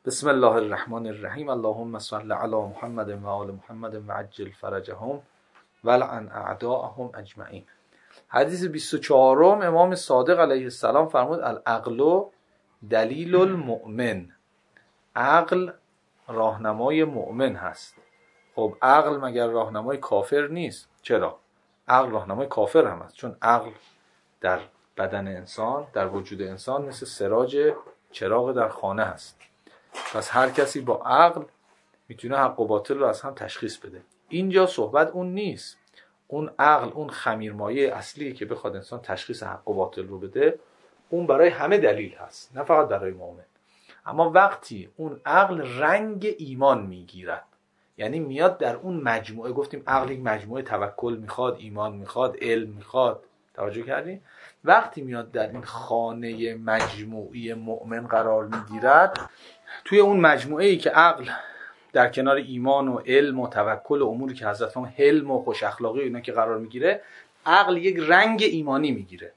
بسم الله الرحمن الرحیم. اللهم صل علی محمد و آل محمد و عجل فرجهم ولعن اعداءهم اجمعین. حدیث 24 امام صادق علیه السلام فرمود العقل دلیل المؤمن. عقل راهنمای مؤمن هست. خب عقل مگر راهنمای کافر نیست؟ چرا؟ عقل راهنمای کافر هم هست، چون عقل در بدن انسان، در وجود انسان مثل سراج چراغ در خانه هست. پس هر کسی با عقل میتونه حق و باطل رو از هم تشخیص بده. اینجا صحبت اون نیست. اون عقل، اون خمیرمایه اصلیه که بخواد انسان تشخیص حق و باطل رو بده، اون برای همه دلیل هست، نه فقط برای مؤمن. اما وقتی اون عقل رنگ ایمان میگیرد، یعنی میاد در اون مجموعه، گفتیم عقل یک مجموعه توکل میخواد، ایمان میخواد، علم میخواد، توجه کردین؟ وقتی میاد در این خانه مجموعی مؤمن قرار میگیرد، توی اون مجموعه‌ای که عقل در کنار ایمان و علم و توکل و اموری که حضرت فرمود حلم و خوش اخلاقی اینا که قرار میگیره، عقل یک رنگ ایمانی میگیره.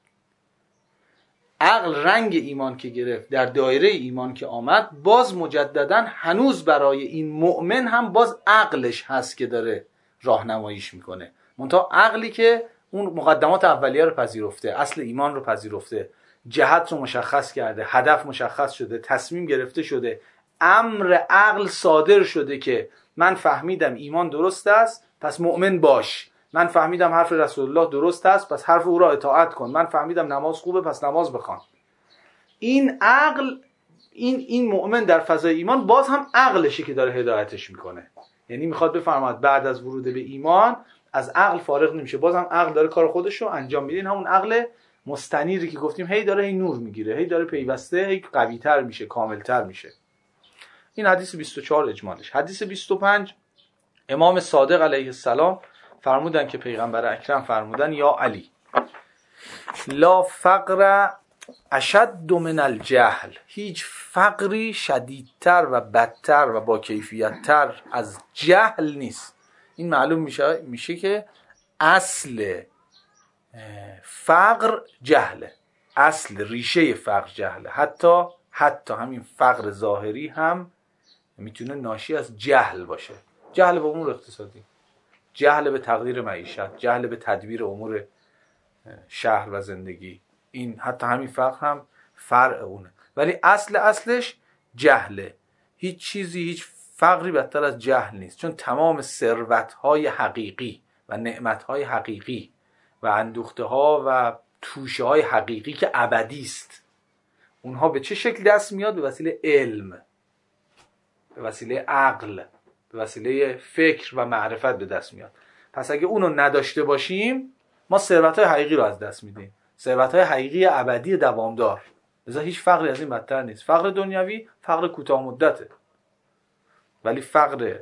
عقل رنگ ایمان که گرفت، در دایره ایمان که آمد، باز مجددا هنوز برای این مؤمن هم باز عقلش هست که داره راهنماییش میکنه. منتها عقلی که اون مقدمات اولیه رو پذیرفته، اصل ایمان رو پذیرفته، جهت رو مشخص کرده، هدف مشخص شده، تصمیم گرفته شده، امر عقل صادر شده که من فهمیدم ایمان درست است پس مؤمن باش، من فهمیدم حرف رسول الله درست است پس حرف او را اطاعت کن، من فهمیدم نماز خوبه پس نماز بخوان. این عقل، این مؤمن در فضای ایمان باز هم عقلشه که داره هدایتش میکنه. یعنی میخواد بفرماید بعد از ورود به ایمان از عقل فارغ نمیشه، باز هم عقل داره کار خودش رو انجام میده. همون عقل مستنیری که گفتیم هی داره هی نور میگیره، هی داره پیوسته هی قوی‌تر میشه، کاملتر میشه. این حدیث 24 اجمالش. حدیث 25 امام صادق علیه السلام فرمودن که پیغمبر اکرم فرمودن یا علی لا فقر اشد من الجهل، هیچ فقری شدیدتر و بدتر و با کیفیتتر از جهل نیست. این معلوم میشه که اصل فقر جهله، اصل ریشه فقر جهله. حتی همین فقر ظاهری هم میتونه ناشی از جهل باشه. جهل به امور اقتصادی، جهل به تقدیر معیشت، جهل به تدبیر امور شهر و زندگی. این حتی همین فقر هم فرع اونه، ولی اصلش جهله. هیچ فقری بدتر از جهل نیست، چون تمام ثروت‌های حقیقی و نعمت‌های حقیقی و اندوخته‌ها و توشه‌های حقیقی که ابدی است، اونها به چه شکل دست میاد؟ به وسیله علم، به وسیله عقل، به وسیله فکر و معرفت به دست میاد. پس اگه اونو نداشته باشیم، ما ثروت‌های حقیقی رو از دست میدیم، ثروت‌های حقیقی ابدی دوامدار. لذا هیچ فقری از این بدتر نیست. فقر دنیوی فقر کوتاه مدته، ولی فقر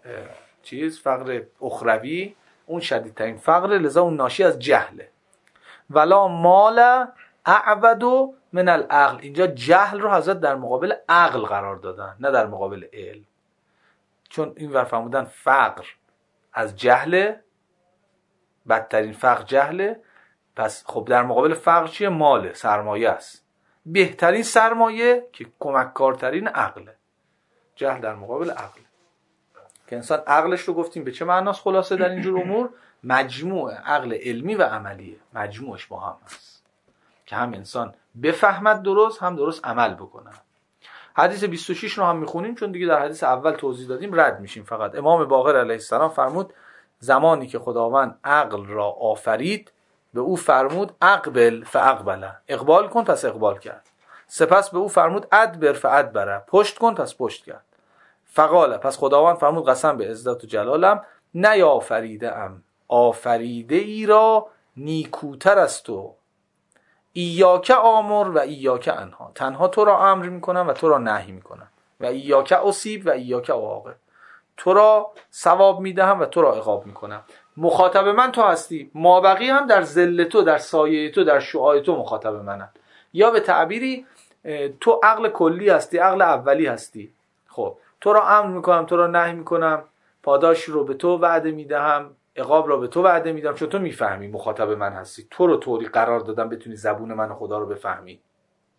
فقر اخروی اون شدیدترین فقره. لذا اون ناشی از جهله. ولا مال اعبد من العقل. اینجا جهل رو حضرت در مقابل عقل قرار دادن، نه در مقابل علم، چون این ور فرمودن فقر از جهله، بدترین فقر جهله. پس خب در مقابل فقر چیه؟ مال، سرمایه است. بهترین سرمایه که کمککارترین عقله. جهل در مقابل عقل، که انسان عقلش رو گفتیم به چه معناست خلاصه در اینجور امور؟ مجموع عقل علمی و عملیه، مجموعش با هم هست که هم انسان بفهمد درست، هم درست عمل بکنه. حدیث 26 رو هم میخونیم چون دیگه در حدیث اول توضیح دادیم، رد میشیم. فقط امام باقر علیه السلام فرمود زمانی که خداوند عقل را آفرید به او فرمود اقبل فاقبل، اقبال کن پس اقبال کرد. سپس به او فرمود ادبر فادبر، پشت کن پس پشت کرد. فقال، پس خداوند فرمود قسم به عزت و جلالم نیافریده ام آفریده ای را نیکوتر از تو، ایاک آمر و ایاک انها، تنها تو را امر میکنم و تو را نهی میکنم، و ایاک اصیب و ایاک عاقب، تو را ثواب میدهم و تو را عقاب میکنم. مخاطب من تو هستی، مابقی هم در ظل تو، در سایه تو، در شعاع تو مخاطب منم. یا به تعبیری تو عقل کلی هستی، عقل اولی هستی. خب تو را امر میکنم، تو را نهی میکنم، پاداش رو به تو وعده میدهم، عقاب را به تو وعده میدم، چون تو میفهمی مخاطب من هستی. تو رو طوری قرار دادم بتونی زبون من خدا رو بفهمی.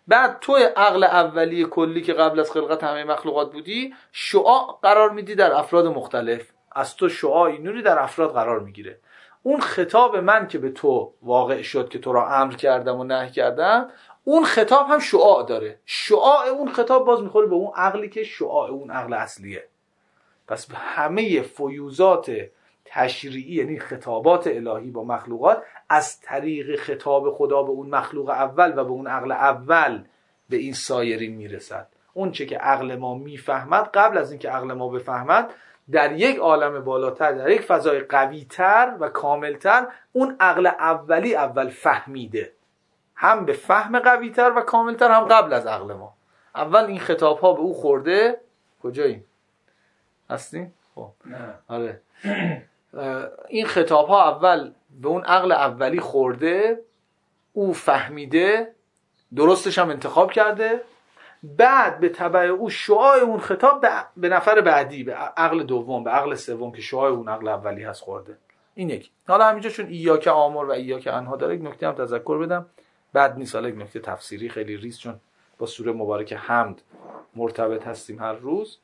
بعد تو عقل اولی کلی که قبل از خلقت همه مخلوقات بودی، شعاع قرار میدی در افراد مختلف، از تو شعاعی نوری در افراد قرار میگیره. اون خطاب من که به تو واقع شد که تو را امر کردم و نهی کردم، اون خطاب هم شعاع داره. شعاع اون خطاب باز میخوره به اون عقلی که شعاع اون عقل اصلیه. پس همه فیوزات تشریعی، یعنی خطابات الهی با مخلوقات، از طریق خطاب خدا به اون مخلوق اول و به اون عقل اول به این سایرین میرسد. اون چه که عقل ما میفهمد، قبل از اینکه عقل ما بفهمد، در یک عالم بالاتر، در یک فضای قویتر و کاملتر، اون عقل اولی اول فهمیده، هم به فهم قویتر و کاملتر، هم قبل از عقل ما. اول این خطاب ها به او خورده. کجاییم؟ هستیم؟ خب آره. این خطاب ها اول به اون عقل اولی خورده، او فهمیده، درستش هم انتخاب کرده، بعد به تبع او شعاع اون خطاب به نفر بعدی، به عقل دوم، به عقل سوم که شعاع اون عقل اولی هست خورده. این یک. حالا همینجا چون ایاک آمر و ایاک انها داره، یک نکته هم تذکر بدم، بعد نیست، حالا یک نکته تفسیری خیلی ریز، چون با سوره مبارک حمد مرتبط هستیم هر روز.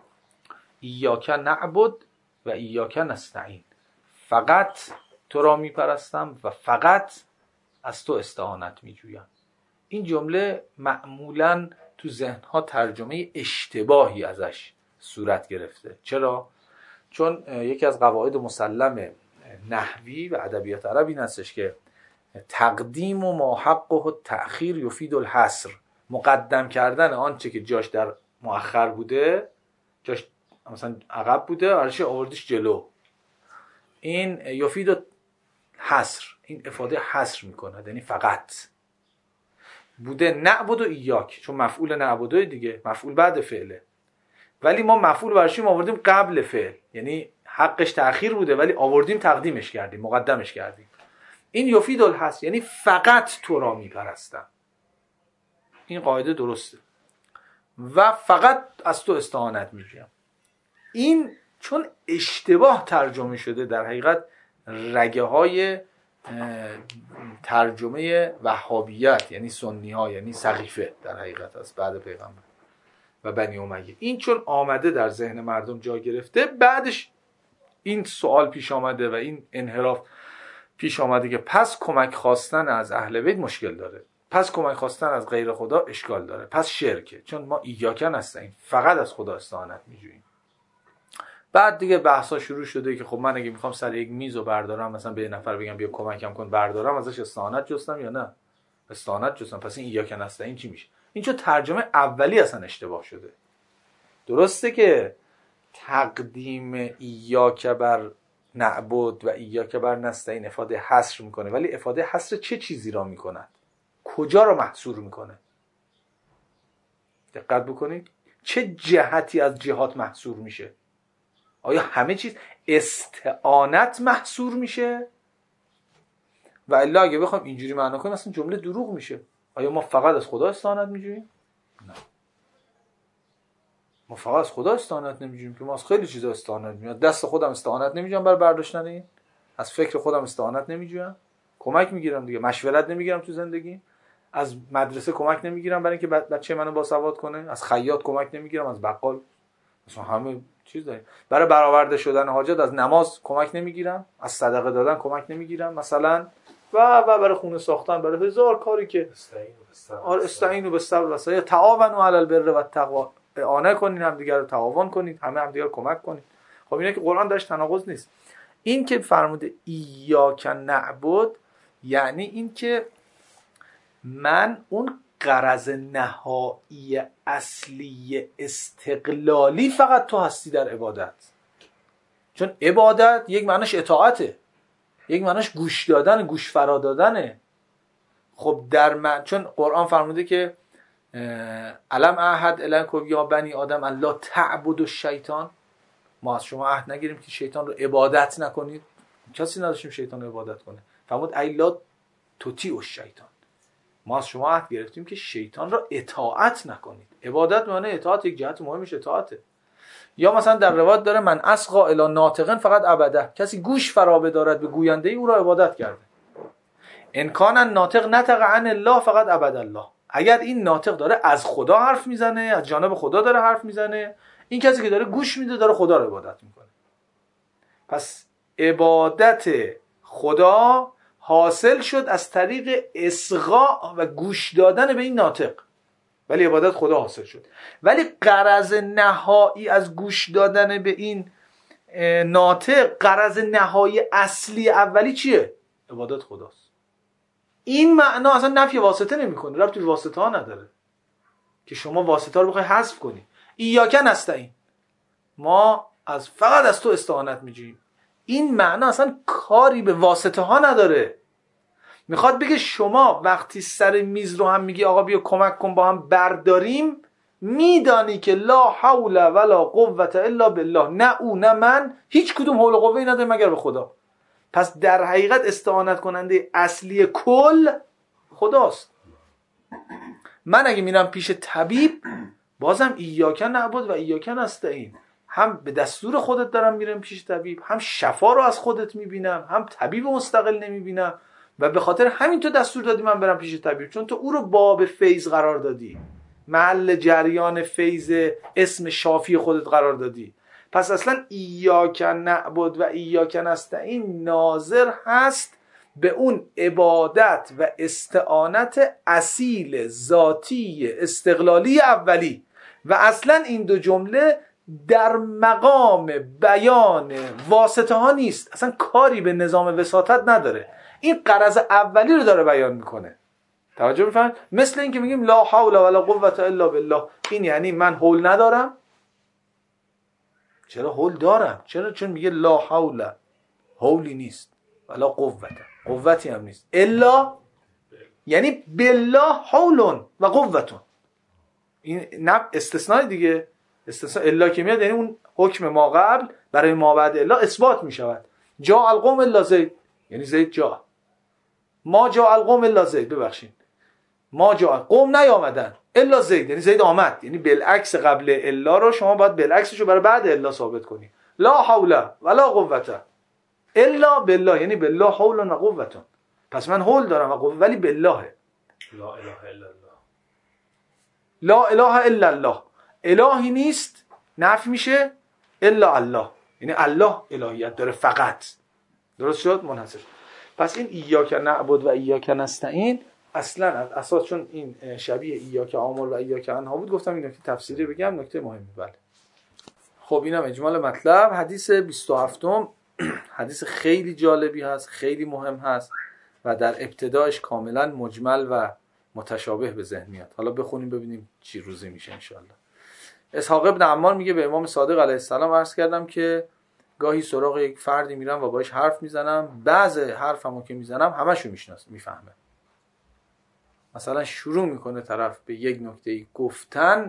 ایاک نعبد و ایاک نستعین، فقط تو را میپرستم و فقط از تو استعانت میجویم. این جمله معمولاً تو ذهنها ترجمه اشتباهی ازش صورت گرفته. چرا؟ چون یکی از قواعد مسلم نحوی و ادبیات عرب این هستش که تقدیم و ما حقه و تأخیر یفید الحصر. مقدم کردن آنچه که جاش در مؤخر بوده، جاش مثلا عقب بوده، آرشه آوردیش جلو، این یفید الحصر، این افاده حصر میکنه، یعنی فقط بوده نعبد و ایاک، چون مفعول نعبدوی دیگه، مفعول بعد فعله، ولی ما مفعول برشیم آوردیم قبل فعل، یعنی حقش تأخیر بوده ولی آوردیم تقدیمش کردیم، مقدمش کردیم. این یفید الحصر، یعنی فقط تو را میپرستم. این قاعده درسته و فقط از تو استعانت میجویم. این چون اشتباه ترجمه شده، در حقیقت رگه های ترجمه وهابیت، یعنی سنی ها، یعنی سقیفه در حقیقت است بعد پیغمبر و بنی امیه. این چون آمده در ذهن مردم جا گرفته، بعدش این سوال پیش آمده و این انحراف پیش آمده که پس کمک خواستن از اهل بیت مشکل داره، پس کمک خواستن از غیر خدا اشکال داره، پس شرکه، چون ما ایاکن هستیم، فقط از خدا استعانت میجوییم. بعد دیگه بحثا شروع شده که خب من اگه میخوام سر یک میزو بردارم، مثلا به یه نفر بگم بیا کمکم کن بردارم، ازش استعانت جستم یا نه؟ استعانت جستم، پس این ایاکن هستن، این چی میشه؟ این چون ترجمه اولی اصلا اشتباه شده. درسته که تقدیم ایاک بر نعبد و ایاک بر نستعین افاده حصر میکنه، ولی افاده حصر چه چیزی را میکند؟ کجا را محصور میکنه؟ دقت بکنید چه جهتی از جهات محصور میشه. آیا همه چیز استعانت محصور میشه؟ و الا اگه بخوام اینجوری معنا کنیم اصلا جمله دروغ میشه. آیا ما فقط از خدا استعانت میجوییم؟ نه، ما فقط از خدا استعانت نمیجوییم که ما از خیلی چیزا استعانت میجوییم. دست خودم استعانت نمیجوییم برای برداشتن این، از فکر خودم استعانت نمیجوییم، کمک میگیرم دیگه، مشورت نمیگیرم تو زندگی، از مدرسه کمک نمیگیرم برای اینکه بچه منو باسواد کنه، از خیاط کمک نمیگیرم، از بقال، مثلا همه چیز داریم. برای برآورده شدن حاجت از نماز کمک نمیگیرم، از صدقه دادن کمک نمیگیرم مثلا، و برای خونه ساختن، برای هزار کاری که استعینوا بالصبر و الصلاة، تعاونوا علی البر و التقوا، اعانه کنین، همدیگه رو تعاون کنید، همدیگه رو کمک کنید. خب اینا که قرآن درش تناقض نیست. این که فرموده ایاک نعبد، یعنی این که من اون غرض نهایی اصلی استقلالی فقط تو هستی در عبادت. چون عبادت یک معناش اطاعته، یک معناش گوش دادن، گوش فرا دادنه. خب چون قرآن فرموده که الم اعهد الیکم یا بنی آدم الا تعبدوا الشیطان، ما از شما عهد نگیریم که شیطان رو عبادت نکنید. کسی نداشتیم شیطان رو عبادت کنه. فرمود ایلا تطیعوا الشیطان، ما از شما عهد گرفتیم که شیطان را اطاعت نکنید. عبادت معنی اطاعت، یک جهت مهمش اطاعته. یا مثلا در روایت داره من اصغا الی ناطقن فقط عبده، کسی گوش فرا بدارد به گوینده او را عبادت کرده. ان کان الناطق نطق عن الله فقط عبد الله، اگر این ناطق داره از خدا حرف میزنه، از جانب خدا داره حرف میزنه، این کسی که داره گوش میده داره خدا رو عبادت میکنه. پس عبادت خدا حاصل شد از طریق اصغاء و گوش دادن به این ناطق، ولی عبادت خدا حاصل شد. ولی غرض نهایی از گوش دادن به این ناطق، غرض نهایی اصلی اولی چیه؟ عبادت خداست. این معنا اصلا نفی واسطه نمیکنه، ربطی به واسطه ها نداره که شما واسطه ها رو بخوای حذف کنی. ایاک نستعین، ما فقط از تو استعانت میجوییم، این معنا اصلا کاری به واسطه ها نداره. میخواد بگه شما وقتی سر میز رو هم میگی آقا بیا کمک کن با هم برداریم، میدانی که لا حول ولا قوة الا بالله، نه او نه من هیچ کدوم حول و قوه‌ای نداره مگر به خدا. پس در حقیقت استعانت کننده اصلی کل خداست. من اگه میرم پیش طبیب بازم ایاک نعبد و ایاک نستعین، هم به دستور خودت دارم میرم پیش طبیب، هم شفا رو از خودت میبینم، هم طبیب مستقل نمیبینم و به خاطر همین تو دستور دادی من برم پیش طبیب، چون تو او رو باب فیض قرار دادی، محل جریان فیض اسم شافی خودت قرار دادی. پس اصلا ایاک نعبد و ایاک نستعین ناظر هست به اون عبادت و استعانت اصیل ذاتی استقلالی اولی و اصلا این دو جمله در مقام بیان واسطه ها نیست، اصلا کاری به نظام وساطت نداره، این غرض اولی رو داره بیان میکنه. توجه میفرمایید؟ مثل این که میگیم لا حول ولا قوة الا بالله، این یعنی من حول ندارم. چرا حول دارم؟ چرا؟ چون میگه لا حول، حولی نیست، ولا قوتی هم نیست، الا یعنی بالله حول و قوة. این نه استثناء دیگه، استثناء الا که میاد یعنی اون حکم ما قبل برای ما بعد الا اثبات میشود. جاء القوم الا زید، یعنی زید جاء. ما جاء القوم الا زید، ببخشید ما جاء، قوم نیامدن الا زید، یعنی زید آمد، یعنی بالعکس قبل الا رو شما باید بالعکسش رو برای بعد الا ثابت کنی. لا حول ولا قوة الا بالله، یعنی بالله حول و قوة. پس من حول دارم و قوه ولی بالله. لا اله الا الله، لا اله الا الله، الهی نیست نفی میشه الا الله، یعنی الله الهیت داره فقط. درست شد؟ منحصر. پس این ایاک نعبد و ایاک نستعین اصلا از اساس، چون این شبیه ایاک آمر و ایاک انها بود، گفتم این نکته تفسیری بگم، نکته مهمی. بله خب اینم اجمال مطلب. حدیث 27م حدیث خیلی جالبی هست، خیلی مهم هست و در ابتدایش کاملا مجمل و متشابه به ذهن میاد. حالا بخونیم ببینیم چی روزی میشه انشاءالله. اسحاق ابن عمار میگه به امام صادق علیه السلام عرض کردم که گاهی سراغ یک فردی میرم و باهاش حرف میزنم، بعض حرفمو که میزنم همشو میفهمه. مثلا شروع میکنه طرف به یک نکته‌ای گفتن،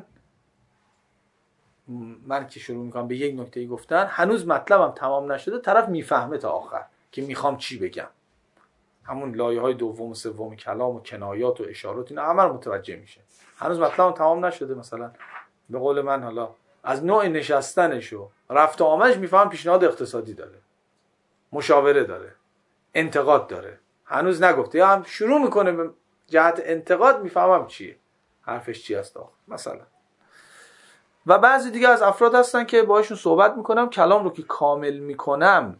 من که شروع میکنم به یک نکته‌ای گفتن هنوز مطلبم تمام نشده، طرف میفهمه تا آخر که میخوام چی بگم. همون لایه‌های دوم و سوم کلام و کنایات و اشارات اینا همه رو متوجه میشه. هنوز مطلبم تمام نشده، مثلا به قول من حالا از نوع نشستنش و رفت و آمدش میفهم پیشنهاد اقتصادی داره، مشاوره داره، انتقاد داره، هنوز نگفته، یا هم شروع میکنه به جهت انتقاد، میفهمم چیه، حرفش چی است آخر مثلا. و بعضی دیگه از افراد هستن که باهاشون صحبت میکنم، کلام رو که کامل میکنم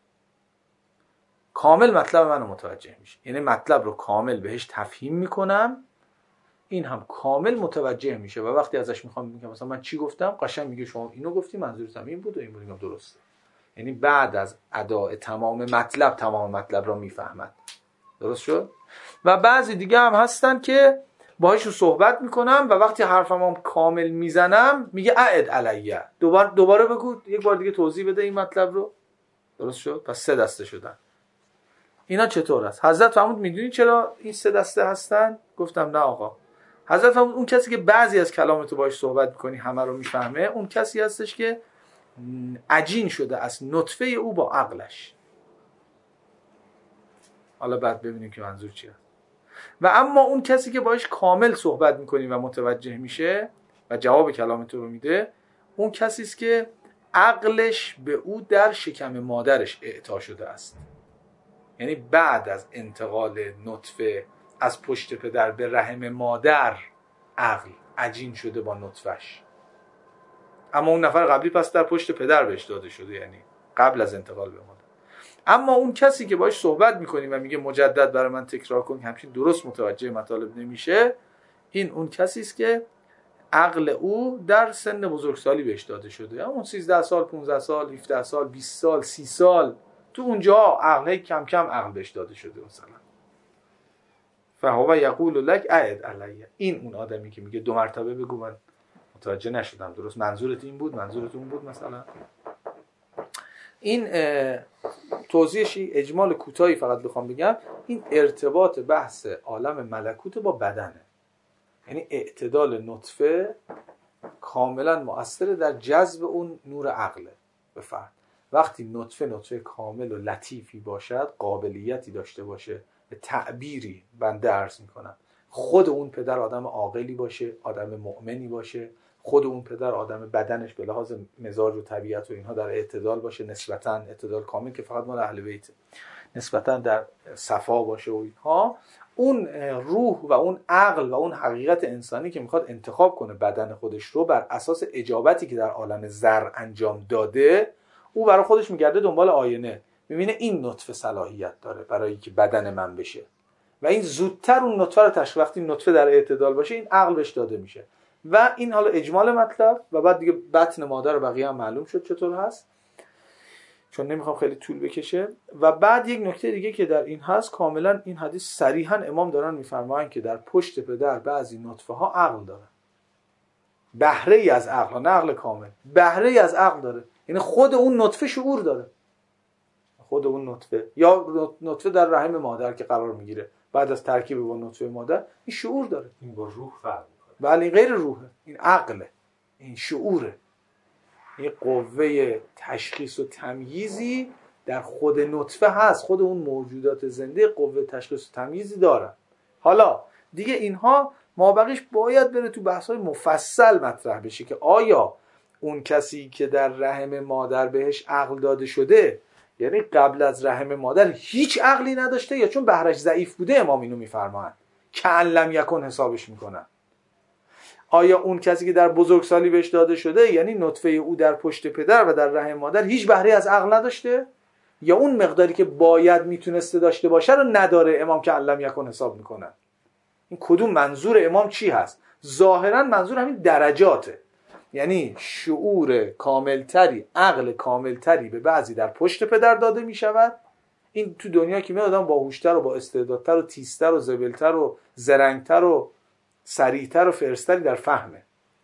کامل مطلب منو متوجه میشه، یعنی مطلب رو کامل بهش تفهیم میکنم، این هم کامل متوجه میشه و وقتی ازش میخوام میگم مثلا من چی گفتم، قشنگ میگه شما اینو گفتی، منظورت هم این بود و این بود، میگم درسته. یعنی بعد از اداء تمام مطلب را میفهمد. درست شد؟ و بعضی دیگه هم هستن که باهاشون صحبت میکنم و وقتی حرفمو کامل میزنم میگه اعد علیه، دوباره بگو، یک بار دیگه توضیح بده این مطلب رو. درست شد؟ پس 3 دسته شدن. اینا چطور است؟ حضرت فرمود میدونی چرا این 3 دسته هستن؟ گفتم نه آقا. حضرت فرمود اون کسی که بعضی از کلامتو باهاش صحبت میکنی همه رو میفهمه، اون کسی هستش که عجین شده از نطفه او با عقلش. حالا بعد ببینیم که منظور چیه. و اما اون کسی که باهاش کامل صحبت میکنی و متوجه میشه و جواب کلامتو رو میده، اون کسی است که عقلش به او در شکم مادرش اعطا شده است. یعنی بعد از انتقال نطفه از پشت پدر به رحم مادر عقل عجین شده با نطفه‌اش. اما اون نفر قبلی پس در پشت پدر بهش داده شده، یعنی قبل از انتقال به مادر. اما اون کسی که باهاش صحبت میکنیم و میگه مجدد برای من تکرار کن، همچین درست متوجه مطالب نمیشه، این اون کسی است که عقل او در سن بزرگسالی بهش داده شده، اون 13 سال، 15 سال، 17 سال، 20 سال، 30 سال، تو اونجا عقل کم کم عقل بهش داده شده. مثلا فهو یقول لک اعد علیه، این اون آدمی که میگه 2 مرتبه بگو، من متوجه نشدم درست منظورت این بود، منظورت اون بود. مثلا این توضیحشی اجمال کوتاهی فقط بخوام بگم، این ارتباط بحث عالم ملکوت با بدنه، یعنی اعتدال نطفه کاملا مؤثر در جذب اون نور عقله به فرد. وقتی نطفه کامل و لطیفی باشد، قابلیتی داشته باشه به تعبیری، بنده عرض میکنم، خود اون پدر آدم عاقلی باشه، آدم مؤمنی باشه، خود اون پدر آدم بدنش به لحاظ مزاج و طبیعت و اینها در اعتدال باشه، نسبتاً اعتدال کامل که فقط مال اهل بیت، نسبتاً در صفا باشه و اینها، اون روح و اون عقل و اون حقیقت انسانی که میخواد انتخاب کنه بدن خودش رو بر اساس اجابتی که در عالم زر انجام داده، او برای خودش میگرده دنبال آینه، میبینه این نطفه صلاحیت داره برای اینکه بدن من بشه و این زودتر اون نطفه رو تشخیص، وقتی نطفه در اعتدال باشه این عقل بهش داده میشه. و این حالا اجمال مطلب و بعد دیگه بطن مادر و بقیه هم معلوم شد چطور هست، چون نمیخوام خیلی طول بکشه. و بعد یک نکته دیگه که در این هست، کاملا این حدیث صریحا امام دارن میفرمایند که در پشت پدر بعضی نطفه ها عقل داره، بهره ای از عقل، نه عقل کامل، بهره ای از عقل داره، یعنی خود اون نطفه شعور داره، خود اون نطفه یا نطفه در رحم مادر که قرار میگیره بعد از ترکیب با نطفه مادر، این شعور داره. این با روح فرق میکنه. بله این غیر روحه، این عقله، این شعوره، این قوه تشخیص و تمییزی در خود نطفه هست، خود اون موجودات زنده قوه تشخیص و تمییزی دارن. حالا دیگه اینها مابقیش باید بره تو بحث‌های مفصل مطرح بشه که آیا اون کسی که در رحم مادر بهش عقل داده شده، یعنی قبل از رحم مادر هیچ عقلی نداشته، یا چون بهرش ضعیف بوده امام اینو میفرمایند کأن لم یکن حسابش میکنن. آیا اون کسی که در بزرگسالی بهش داده شده، یعنی نطفه او در پشت پدر و در رحم مادر هیچ بهره از عقل نداشته، یا اون مقداری که باید میتونسته داشته باشه رو نداره، امام کأن لم یکن حساب میکنن. این کدوم منظور امام چی هست؟ ظاهرا منظور همین درجاته، یعنی شعور کاملتری، عقل کاملتری به بعضی در پشت پدر داده می شود. این تو دنیا که میاد آدم باهوشتر و با استعدادتر و تیزتر و زبلتر و زرنگتر و سریعتر و فرستری در فهمه.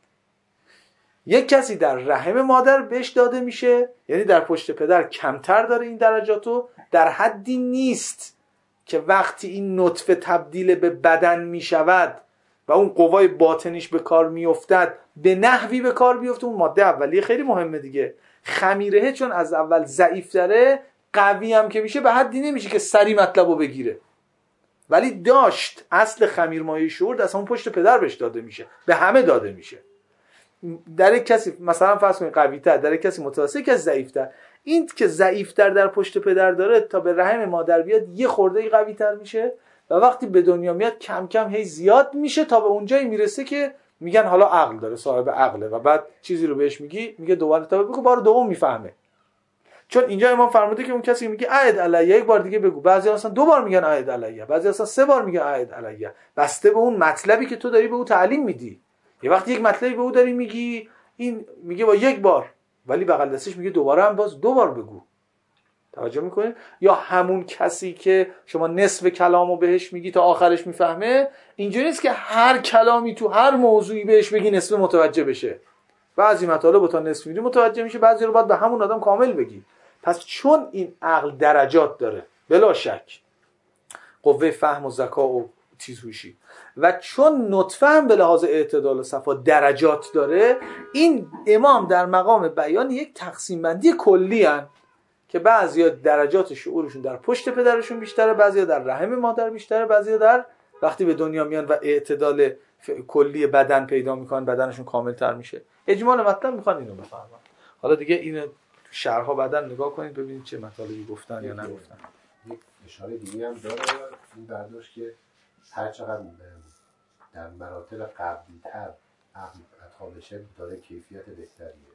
یک کسی در رحم مادر بهش داده میشه، یعنی در پشت پدر کمتر داره این درجاتو، در حدی نیست که وقتی این نطفه تبدیل به بدن می شود و اون قوای باطنیش به کار میافتد به نحوی به کار بیفته. اون ماده اولیه خیلی مهمه دیگه، خمیره چون از اول ضعیف داره، قوی هم که میشه به حدی نمیشه که سری مطلبو بگیره، ولی داشت اصل خمیرمایه شعور از همون پشت پدر بهش داده میشه، به همه داده میشه. در یک کسی مثلا فرض کنید قوی تر، در یک کسی متوسط، یک کسی ضعیف تر. این که ضعیف تر در پشت پدر داره تا به رحم مادر بیاد یه خورده قوی تر میشه و وقتی به دنیا میاد کم کم هی زیاد میشه تا به اونجایی میرسه که میگن حالا عقل داره، صاحب عقله، و بعد چیزی رو بهش میگه دوباره تا بگو، بار دوم میفهمه. چون اینجا امام فرموده که اون کسی میگه عید علیه، یک بار دیگه بگو، بعضی اصلا 2 بار میگن عید علیه، بعضی اصلا 3 بار میگن عید علیه، بسته به اون مطلبی که تو داری به او تعلیم میدی. یه وقتی یک مطلبی به او داری میگی، این میگه با 1 بار، ولی بغل دستش میگه دوباره هم باز 2 بار بگو. توجه میکنید؟ یا همون کسی که شما نصف کلامو بهش میگی تا آخرش میفهمه، اینجوری نیست که هر کلامی تو هر موضوعی بهش بگی نصف متوجه بشه. بعضی مطالب تا نصف میگی متوجه میشه، بعضی رو باید به همون آدم کامل بگی. پس چون این عقل درجات داره بلا شک، قوه فهم و ذکا و تیزهوشی، و چون نطفه هم به لحاظ اعتدال و صفا درجات داره، این امام در مقام بیان یک تقسیم بندی کلی هن که بعضیا درجات شعورشون در پشت پدرشون بیشتره، بعضیا در رحم مادر بیشتره، بعضیا در وقتی به دنیا میان و اعتدال کلی بدن پیدا میکنن بدنشون کاملتر میشه. اجمال مطلب میخوان اینو بفهمن. حالا دیگه اینو شرح‌ها بعداً نگاه کنید ببینید چه مطالبی گفتن یا نگفتن. یک اشاره دیگه هم داره این برداشت که هر چقدر در مراتب قبلی‌تر عقل ادغام بشه داره کیفیت بهتریه.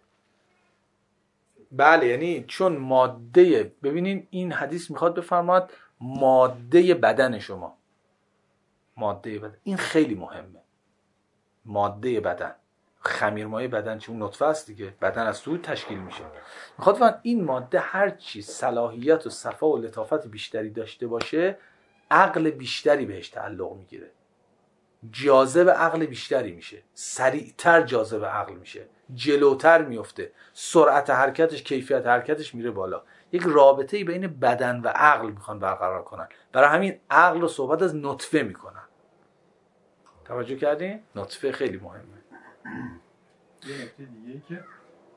بله، یعنی چون ماده، ببینین این حدیث میخواد بفرماد ماده بدن شما، ماده بدن این خیلی مهمه. ماده بدن، خمیرمایه بدن چون نطفه است دیگه، بدن از سود تشکیل میشه. میخواد بفرماد این ماده هر چی صلاحیت و صفا و لطافت بیشتری داشته باشه، عقل بیشتری بهش تعلق میگیره، جاذب عقل بیشتری میشه، سریعتر جاذب عقل میشه، جلوتر میفته، سرعت حرکتش، کیفیت حرکتش میره بالا. یک رابطه‌ای بین بدن و عقل میخوان برقرار کنن، برای همین عقل رو صحبت از نطفه میکنن. توجه کردین؟ نطفه خیلی مهمه. یه نکته دیگه ای که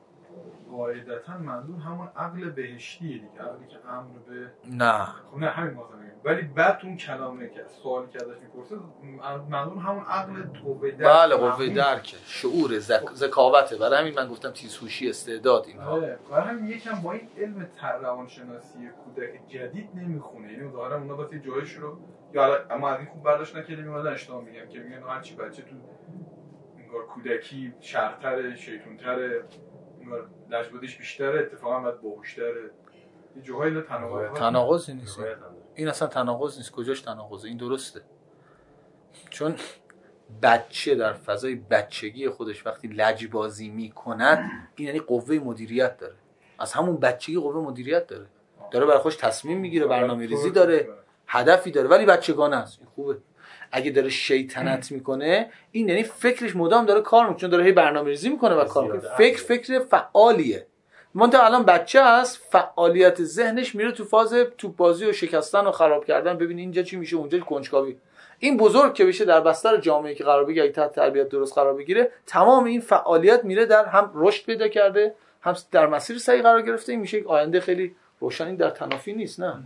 قاعدتا منظور همون عقل بهشتیه دیگه، عقلی که امر به نه خب نه همین مثلا میگم، ولی بعد اون کلامه که سوالی که ازش میپرسه منظور همون عقل قوه درک. بله، قوه درک، شعور، ذکاوته. برای همین من گفتم تیزهوشی، استعداد، اینها. برای همین یکم با این علم روانشناسی کودک جدید نمیخونه، یعنی ظاهرا اونا واسه جایش رو یا اما از این خوب برداشت نکردیم، اومدن اشتباه میگم که میگن هر چی بچه تو انگار کودکی شرطره، شیطونتره، انگار لجبادیش بیشتره، اتفاقا باید باهوشتره. یه جاهایی تناقضی نیست. این اصلا تناقض نیست. کجاش تناقضه؟ این درسته. چون بچه در فضای بچگی خودش وقتی لجبازی میکند، این یعنی قوه مدیریت داره. از همون بچگی قوه مدیریت داره. داره برای خودش تصمیم میگیره، برنامه‌ریزی داره، هدفی داره، ولی بچگانه است. این خوبه. اگه داره شیطنت میکنه، این یعنی فکرش مدام داره کار میکنه، چون داره هی برنامه‌ریزی میکنه و کار میکنه. فکر فعالیه. منتها الان بچه است، فعالیت ذهنش میره تو فاز توپ بازی و شکستن و خراب کردن. ببین اینجا چی میشه، اونجا کنجکاوی. این بزرگ که بشه در بستر جامعه که قرار بگیره، تحت تربیت درست قرار بگیره، تمام این فعالیت میره در هم رشد پیدا کرده، هم در مسیر صحیح قرار گرفته. این میشه یک آینده خیلی روشن. این در تنافی نیست. نه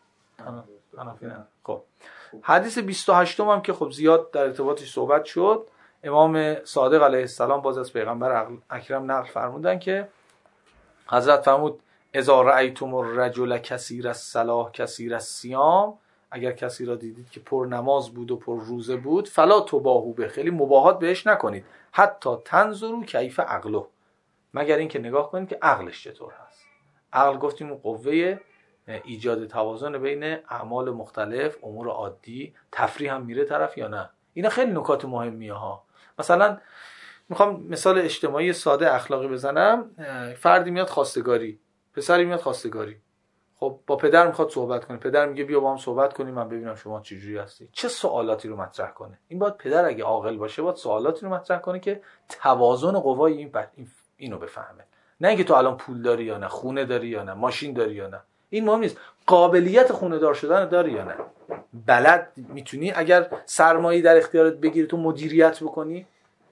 تنافی نه. خب حدیث 28 هم که خب زیاد در ارتباطش صحبت شد، امام صادق علیه السلام باز از پیغمبر اکرم نقل فرمودن که حضرت فرمود اذا رأیتم الرجل کثیر الصلاة کثیر الصیام، اگر کسی را دیدید که پر نماز بود و پر روزه بود، فلا تباهوا به، خیلی مباهات بهش نکنید، حتی تنظروا کیف عقله، مگر اینکه نگاه کنید که عقلش چطور هست. عقل گفتیم قوه ایجاد توازن بین اعمال مختلف، امور عادی، تفریح هم میره طرف یا نه. اینا خیلی نکات مهمیه ها. مثلا میخوام مثال اجتماعی ساده اخلاقی بزنم. فردی میاد خواستگاری، پسری میاد خواستگاری، خب با پدر میخواد صحبت کنه. پدر میگه بیا با هم صحبت کنیم، من ببینم شما چجوری هستی، چه سوالاتی رو مطرح کنه. این باید پدر اگه عاقل باشه باید سوالاتی رو مطرح کنه که توازن قوای اینو بفهمه. نه اینکه تو الان پول داری یا نه، خونه داری یا نه، ماشین داری یا نه. این مهم نیست. قابلیت خونه دار شدن داری یا نه، بلد میتونی اگر سرمایه در اختیارت بگیری تو مدیریت بکنی.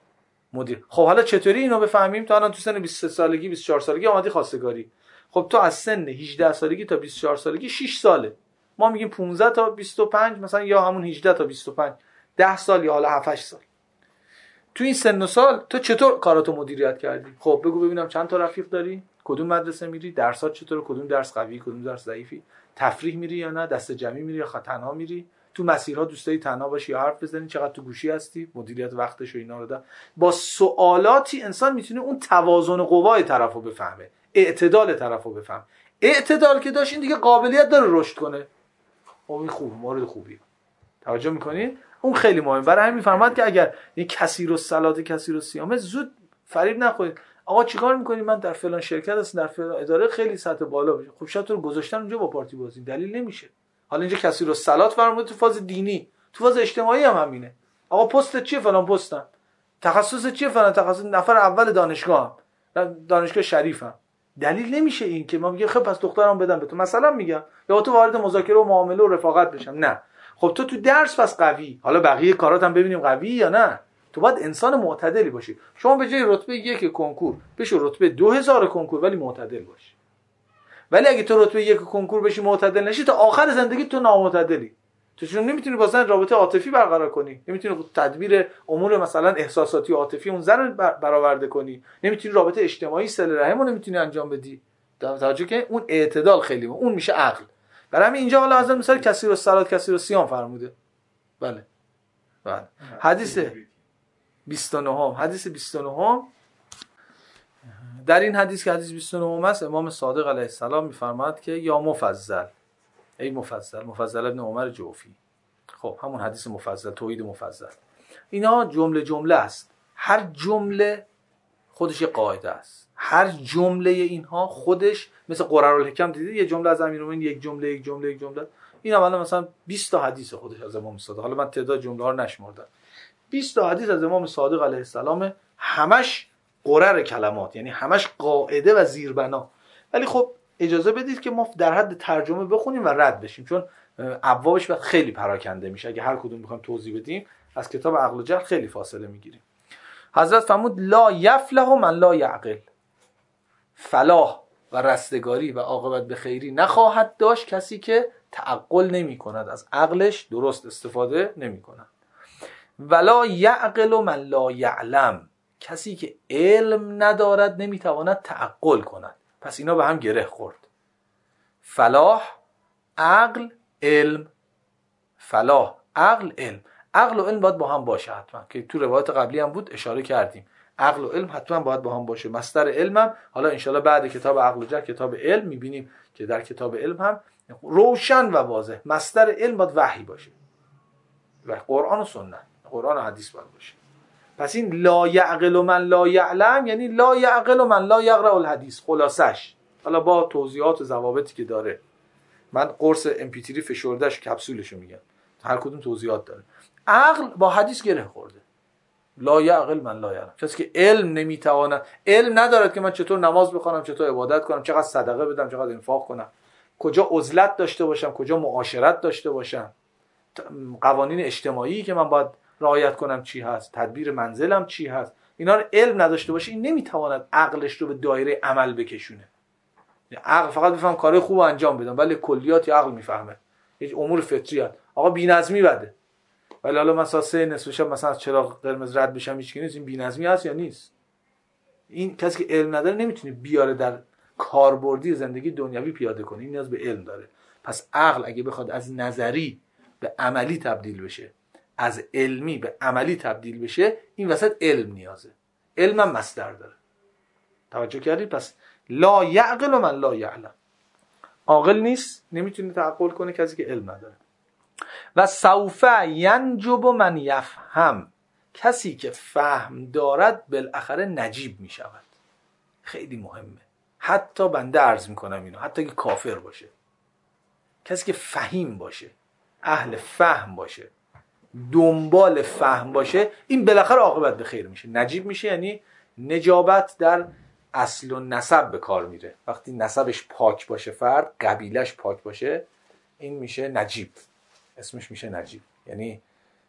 خب حالا چطوری اینو بفهمیم؟ تو الان تو سن 23 سالگی 24 سالگی اومدی خواستگاری. خب تو از سن 18 سالگی تا 24 سالگی 6 ساله. ما میگیم 15 تا 25 مثلا، یا همون 18 تا 25 10 سال، یا حالا 7 8 سال. تو این سن و سال تو چطور کاراتو مدیریت کردی؟ خب بگو ببینم چند تا رفیق داری؟ کدوم مدرسه میری؟ درسات چطوره؟ کدوم درس قوی، کدوم درس ضعیفی؟ تفریح میری یا نه؟ دسته جمعی میری یا تنها میری؟ تو مسیرها دوست داری تنها باشی یا حرف بزنی؟ چقدر تو گوشی هستی؟ مدیریت وقتش و اینا رو با سوالاتی انسان میتونه اون توازن قوای طرفو بفهمه، اعتدال طرفو بفهمه. اعتدال که داشت این دیگه قابلیت داره رشد کنه. خب این خوب، مورد خوبیه. توجه میکنین؟ اون خیلی مهمه. برای همین میفرماد که اگر یک کثیر الصلات کثیر الصیام، زود فریب نخورید. آقا چیکار میکنی؟ من در فلان شرکت هستم، در فلان اداره، خیلی سطح بالا بشه. خب شاید تو رو گذاشتن اونجا با پارتی بازی، دلیل نمیشه. حالا اینجا کثیر الصلات فرموده تو فاز دینی، تو فاز اجتماعی هم همینه. آقا پست چیه؟ فلان پستم. تخصص چیه؟ فلان تخصص. نفر اول دانشگاهم، دانشگاه شریفم. دلیل نمیشه این که ما میگیم خب پس دخترم بدم به تو، مثلا میگم، یا تو وارد مذاکره و معامله و رفاقت بشم. نه، خب تو درس پس قوی، حالا بقیه کارات هم ببینیم قوی یا نه. تو باید انسان معتدلی باشی. شما به جای رتبه 1 کنکور بشو رتبه 2000 کنکور، ولی معتدل باشی. ولی اگه تو رتبه 1 کنکور بشی معتدل نشی، تا آخر زندگی تو نامعتدلی. تو چون نمیتونی با زن رابطه عاطفی برقرار کنی، نمیتونی تدبیر امور مثلا احساساتی و عاطفی اون زن رو برآورده کنی، نمیتونی رابطه اجتماعی صله رحم رو نمیتونی انجام بدی. توجه که اون اعتدال خیلی اون میشه عقل. برای همین اینجا حالا از مثلا کثیر الصلات کثیر الصیام فرموده. بله بله. حدیث 29 حدیث 29 در این حدیث که حدیث 29 است، امام صادق علیه السلام می‌فرماید که یا مفضل، ای مفضل ابن عمر جوفی. خب همون حدیث مفضل، توحید مفضل، اینا جمله جمله است. هر جمله خودش یه قاعده است. هر جمله اینها خودش مثل قرارالحکم دیدید یه جمله از امیرالمومنین یک جمله این اولا مثلا 20 تا حدیث خودش از امام صادق. حالا من تعداد جمله ها رو نشمردم. 20 تا حدیث از امام صادق علیه السلام، همش قرار کلمات، یعنی همش قاعده و زیربنا. ولی خب اجازه بدید که ما در حد ترجمه بخونیم و رد بشیم، چون ابوابش بعد خیلی پراکنده میشه. اگه هر کدوم بخوایم توضیح بدیم از کتاب عقل و جهل خیلی فاصله میگیریم. حضرت فرمود لا یفلح من لا یعقل، فلاح و رستگاری و عاقبت به خیری نخواهد داشت کسی که تعقل نمی کند، از عقلش درست استفاده نمی کند. ولا یعقل من لا یعلم، کسی که علم ندارد نمیتواند تعقل کند. پس اینا به هم گره خورد. فلاح، عقل، علم. فلاح، عقل، علم. عقل و علم باید با هم باشه حتما، که تو روایت قبلی هم بود اشاره کردیم. عقل و علم حتما باید با هم باشه. مصدر علمم حالا انشالله بعد کتاب عقل و جهل کتاب علم میبینیم که در کتاب علم هم روشن و واضح مصدر علم باید وحی باشه و قرآن و سنت، قرآن و حدیث باید باشه. پس این لا یعقل من لا یعلم یعنی لا یعقل من لا یقرأ الحدیث. خلاصش حالا با توضیحات و ضوابطی که داره، من قرص MP3 فشردهش کپسولشو میگم، هر کدوم توضیحات داره. عقل با حدیث گره خورده. لا یعقل من لا یعلم، کسی که علم نمیتواند، علم ندارد که من چطور نماز بخونم، چطور عبادت کنم، چقدر صدقه بدم، چقدر انفاق کنم، کجا عزلت داشته باشم، کجا معاشرت داشته باشم، قوانین اجتماعی که من باید رعایت کنم چی هست، تدبیر منزلم چی هست، اینا رو علم نداشته باشه این نمیتواند عقلش رو به دایره عمل بکشونه. عقل فقط بفهم کارهای خوب انجام بدم، ولی کلیات عقل میفهمه، هیچ امور فطری هست. آقا بی‌نظمی بده، ولی حالا مثلا 3 نصف شب مثلا از چراغ قرمز رد بشم هیچ کی نیست، این بی‌نظمی هست یا نیست؟ این کسی که علم نداره نمیتونه بیاره در کاربردی زندگی دنیوی پیاده کنه، این نیاز به علم داره. پس عقل اگه بخواد از نظری به عملی تبدیل بشه، از علمی به عملی تبدیل بشه، این وسط علم نیازه. علم هم مصدر داره. توجه کردید؟ پس لا یعقل و من لا یعلم، عاقل نیست، نمیتونه تعقل کنه کسی که علم نداره. و سوف ینجب من یفهم، کسی که فهم دارد بالاخره نجیب میشود. خیلی مهمه. حتی بنده عرض میکنم اینو، حتی که کافر باشه، کسی که فهیم باشه، اهل فهم باشه، دنبال فهم باشه، این بالاخره عاقبت به خیر میشه، نجیب میشه. یعنی نجابت در اصل و نسب به کار میره. وقتی نسبش پاک باشه، فرد قبیلش پاک باشه، این میشه نجیب، اسمش میشه نجیب. یعنی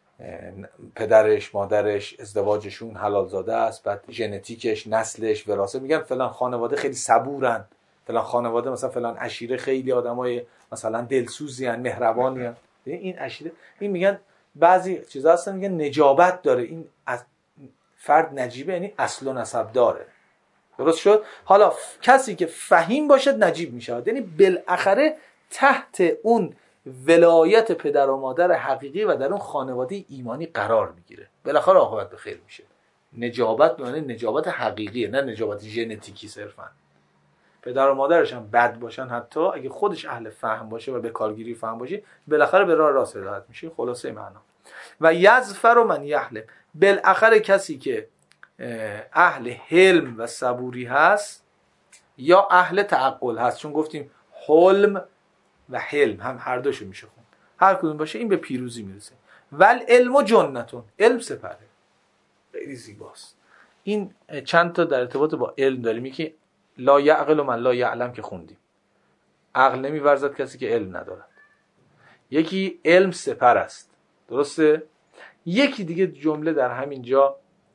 پدرش، مادرش، ازدواجشون حلال زاده است، بعد ژنتیکش، نسلش، وراثت. میگن فلان خانواده خیلی صبورن، فلان خانواده مثلا فلان عشیره خیلی آدمای مثلا دلسوزی ان، مهربانی ان. این عشیره، این میگن بعضی چیزا هستن میگن نجابت داره، این از فرد نجیبه، یعنی اصل و نسب داره. درست شد؟ حالا کسی که فهیم باشد نجیب میشه، یعنی بالاخره تحت اون ولایت پدر و مادر حقیقی و در اون خانواده ایمانی قرار میگیره، بالاخره عاقبت به خیر میشه. نجابت یعنی نجابت حقیقیه، نه نجابت ژنتیکی صرفا. پدر و مادرش هم بد باشن، حتی اگه خودش اهل فهم باشه و به کارگیری فهم باشه، بالاخره به راه راست هدایت میشه. خلاصه معنا. و یظفر من یحلم، بالاخره کسی که اهل حلم و صبوری هست یا اهل تعقل هست، چون گفتیم حلم و حلم هم هر دوشو میشه خون، هر کدوم باشه این به پیروزی میرسه. ول علم جنتون، علم سپره. خیلی زیباست. این چند تا در ارتباط با علم داریم. یکی لا یعقل من لا یعلم که خوندیم، عقل نمیورزد کسی که علم ندارد. یکی علم سپر است، درسته؟ یکی دیگه جمله در همین جا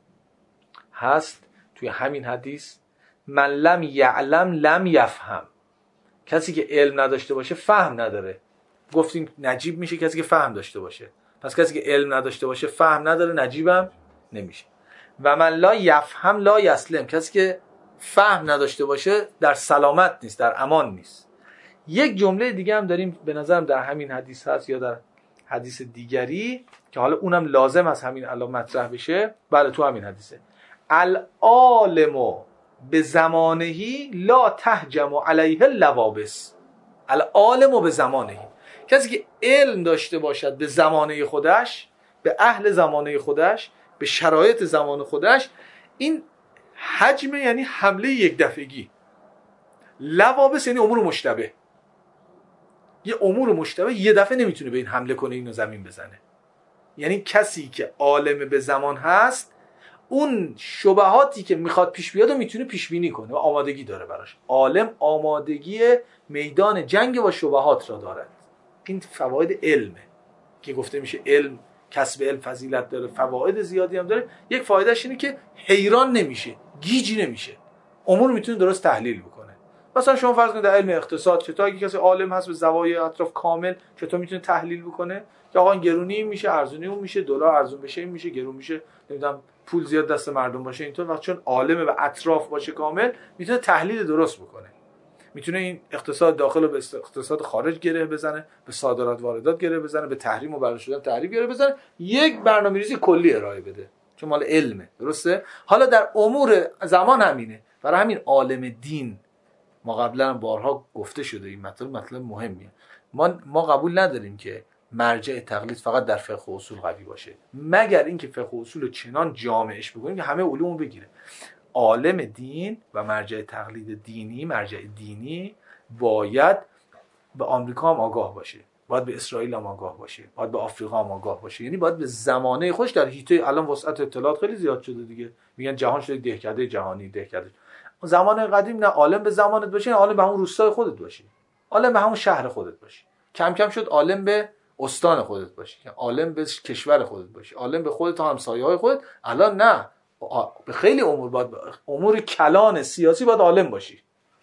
هست توی همین حدیث، من لم یعلم لم یفهم، کسی که علم نداشته باشه فهم نداره. گفتیم نجیب میشه کسی که فهم داشته باشه، پس کسی که علم نداشته باشه فهم نداره، نجیبم نمیشه. و من لا یفهم لا یسلم، کسی که فهم نداشته باشه در سلامت نیست، در امان نیست. یک جمله دیگه هم داریم به نظرم در همین حدیث هست یا در حدیث دیگری که حالا اونم لازم از همین الان مطرح بشه، بله تو همین حدیثه، العالم به زمانهی لا تهجم علیه اللوابس. العالم به زمانهی، کسی که علم داشته باشد به زمانه خودش، به اهل زمانه خودش، به شرایط زمان خودش، این حجم یعنی حمله یک دفعگی، لوابس یعنی امور مشتبه، یه امور مشتبه یه دفعه نمیتونه به این حمله کنه، اینو زمین بزنه. یعنی کسی که عالم به زمان هست اون شبهاتی که میخواد پیش بیاد رو میتونه پیش بینی کنه و آمادگی داره براش. عالم آمادگی میدان جنگ با شبهات را دارد. این فواید علمه که گفته میشه علم، کسب علم فضیلت داره، فواید زیادی هم داره. یک فایدهش اینه که حیران نمیشه، گیج نمیشه، امور میتونه درست تحلیل بکنه. مثلا شما فرض کنید در علم اقتصاد چطور اگه کسی عالم هست به زوایای اطراف کامل، چطور میتونه تحلیل بکنه که آقا گرونی میشه، ارزونی اون میشه، دلار ارزون بشه این میشه، گرون میشه، نمیدونم پول زیاد دست مردم باشه اینطور. وقتی چون عالم به اطراف باشه کامل، میتونه تحلیل درست بکنه، میتونه این اقتصاد داخل رو به اقتصاد خارج گره بزنه، به صادرات واردات گره بزنه، به تحریم و برداشت شدن تحریم گره بزنه، یک برنامه‌ریزی کلی ارائه بده، چون مال علمه. درسته؟ حالا در امور زمان همینه. برای همین عالم دین، ما قبلا بارها گفته شده این مطلب مهمیه، ما قبول نداریم که مرجع تقلید فقط در فقه و اصول قوی باشه، مگر اینکه فقه و اصول چنان جامعش بکنیم که همه علوم بگیره. عالم دین و مرجع تقلید دینی، مرجع دینی باید به آمریکا هم آگاه باشه، باید به اسرائیل هم آگاه باشه، باید به آفریقا هم آگاه باشه. یعنی باید به زمانه خودش در حیطه، الان وسعت اطلاعات خیلی زیاد شده دیگه، میگن جهان شده دهکده جهانی، دهکده. زمان قدیم نه عالم به زمانت باشه، نه عالم به همون روستای خودت باشی، عالم به همون شهر خودت باشی. کم کم شد عالم به استان خودت باشی، عالم به کشور خودت باشی، عالم به خودت و همسایه‌های خودت. الان نه، به خیلی امور باید، امور کلان سیاسی باید عالم باشی.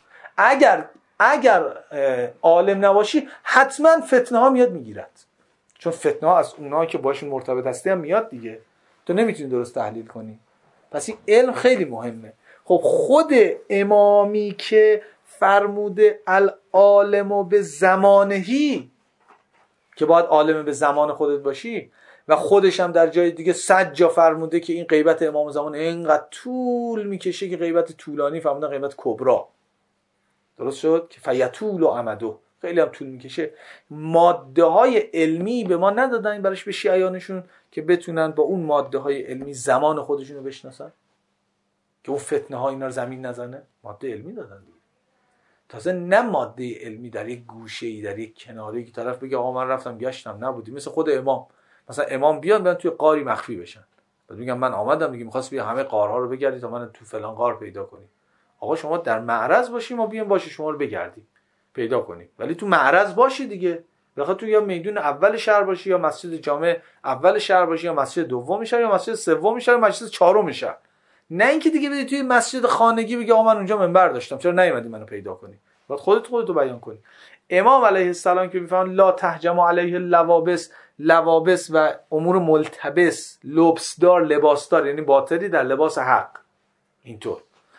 اگر عالم نباشی حتما فتنه ها میاد میگیرد، چون فتنه ها از اونایی که باشون مرتبط هستی هم میاد دیگه، تو نمیتونی درست تحلیل کنی. پس این علم خیلی مهمه. خب خود امامی که فرموده العالم به زمانهی، که باید عالم به زمان خودت باشی، و خودش هم در جای دیگه 100 جا فرموده که این غیبت امام زمان اینقدر طول میکشه که غیبت طولانی فرموده غیبت کبرا. درست شد که فیطول و امدو، خیلی هم طول میکشه. ماده های علمی به ما ندادن براش به شیعیانشون که بتونن با اون ماده های علمی زمان خودشون رو بشناسن، که اون فتنه ها اینا رو زمین نزنه. ماده علمی دادن دیگه. تازه نه ماده علمی در یک گوشه‌ای، در یک کناری که طرف بگه آقا من رفتم گشتم نبودی، مثل خود امام. مثلا امام بیان برن توی غاری مخفی بشن، بعد میگم من آمدم دیگه، می‌خواست بیا همه غارها رو بگردی تا من تو فلان غار پیدا کنی. آقا شما در معرض باشی، ما بیام باشه شما رو بگردی پیدا کنی، ولی تو معرض باشی دیگه. بخاطر تو یا میدون اول شهر باشی، یا مسجد جامع اول شهر باشی، یا مسجد دوم شهر، یا مسجد سوم شهر، یا مسجد چهارم شهر. نه اینکه دیگه بدی توی مسجد خانگی بگی آقا من اونجا منبر داشتم چرا نیومدی منو پیدا کنی. باید خودتو بیان کنی. امام علیه السلام که میفهمن لا تهجم علیه لوابس و امور ملتبس، لبسدار، لباسدار، یعنی باطلی در لباس حق، اینطور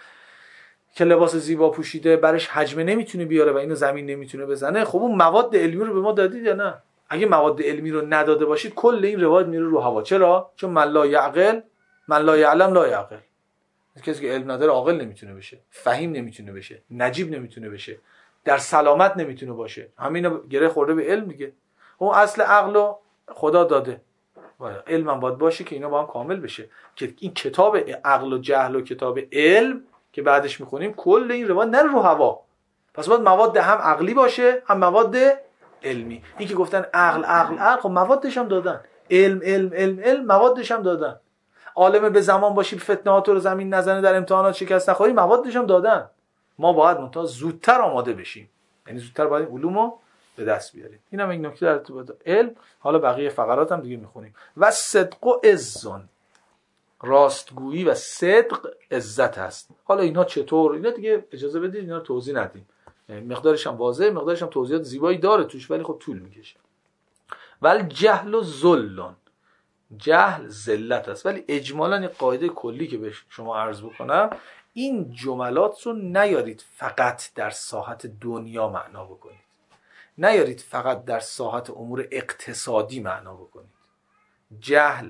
که لباس زیبا پوشیده برش حجمه نمیتونه بیاره و اینو زمین نمیتونه بزنه. خب اون مواد علمی رو به ما دادید یا نه؟ اگه مواد علمی رو نداده باشید کل این روایت میره رو هوا. چرا؟ چون من لا یعلم لا یعقل. کسی که علم نداره عاقل نمیتونه بشه، فهیم نمیتونه بشه، نجیب نمیتونه بشه، در سلامت نمیتونه باشه. همینا گره خورده به علم دیگه. اون اصل عقل خدا داده، علم هم باید باشه که اینا با هم کامل بشه، که این کتاب عقل و جهل و کتاب علم که بعدش میخونیم کل این روایت نره رو هوا. پس باید مواد هم عقلی باشه هم مواد علمی. این که گفتن عقل خب موادش هم دادن، علم موادش هم دادن. عالم به زمان باشی فتنهات رو زمین نزنه، در امتحانات شکست نخوری، موادش هم دادن. ما باید منتها زودتر آماده بشیم، یعنی زودتر باید این علومو به دست بیاریم. اینم یک نکته در ارتباط علم. حالا بقیه فقرات هم دیگه میخونیم. و صدق و عزن، راستگویی و صدق عزت هست. حالا اینا چطور؟ اینا دیگه اجازه بدید اینا رو توضیح ندیم، مقدارش هم واضحه، مقدارش هم توضیحات زیبایی داره توش، ولی خب طول میکشه. ول جهل و ذلن، جهل ذلت است. ولی اجمالاً این قاعده کلی که به شما عرض بکنم، این جملات رو نیارید فقط در ساحت دنیا معنا بکنید. نیارید فقط در ساحت امور اقتصادی معنا بکنید. جهل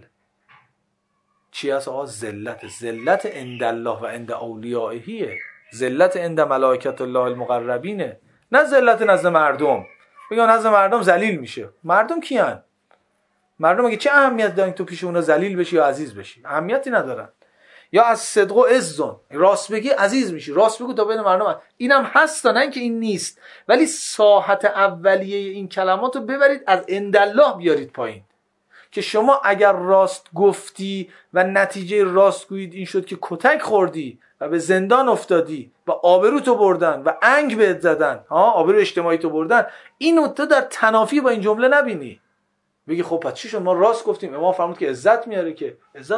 چی هست آقا؟ ذلت عند الله و عند اولیائه، ذلت عند ملائکت الله المقربینه، نه ذلت نزد مردم. بگم نزد مردم ذلیل میشه. مردم کیان؟ مردم اگه چه اهمیت دارن تو پیش اونا ذلیل بشی یا عزیز بشی؟ اهمیتی ندارن. یا از صدق و عزن، راست بگی عزیز میشی، راست بگو تا بین مردم. اینم هست، نه اینکه این نیست، ولی ساحت اولیه این کلمات رو ببرید از عند الله بیارید پایین، که شما اگر راست گفتی و نتیجه راست گویید این شد که کتک خوردی و به زندان افتادی و آبرو تو بردن و انگ بهت زدن، آبرو اجتماعی تو بردن، اینو تو در تنافی با این جمله نبینی. بگی خب پس چی شد؟ ما راست گفتیم، امام فرمود که عزت میاره، که عزت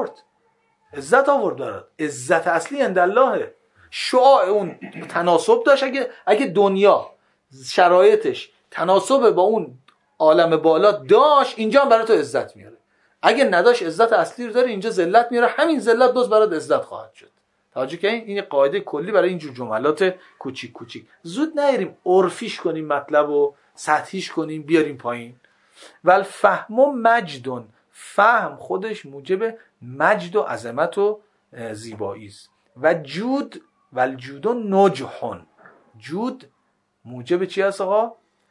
آورد برات. عزت اصلی عند الله. شعاع اون تناسب داشت. اگه دنیا شرایطش تناسب با اون عالم بالا داشت، اینجا هم برای تو عزت میاره. اگه نداشت، عزت اصلی رو داره، اینجا ذلت میاره. همین ذلت باز برات عزت خواهد شد. توجه کنین، این قاعده کلی برای اینجور جملات کوچیک کوچیک. زود نریم عرفیش کنیم مطلب و سطحیش کنیم بیاریم پایین. والفهم مجد، فهم خودش موجب مجد و عظمت و زیبایی است. و جود والجود نجح، جود موجب چی هست آقا؟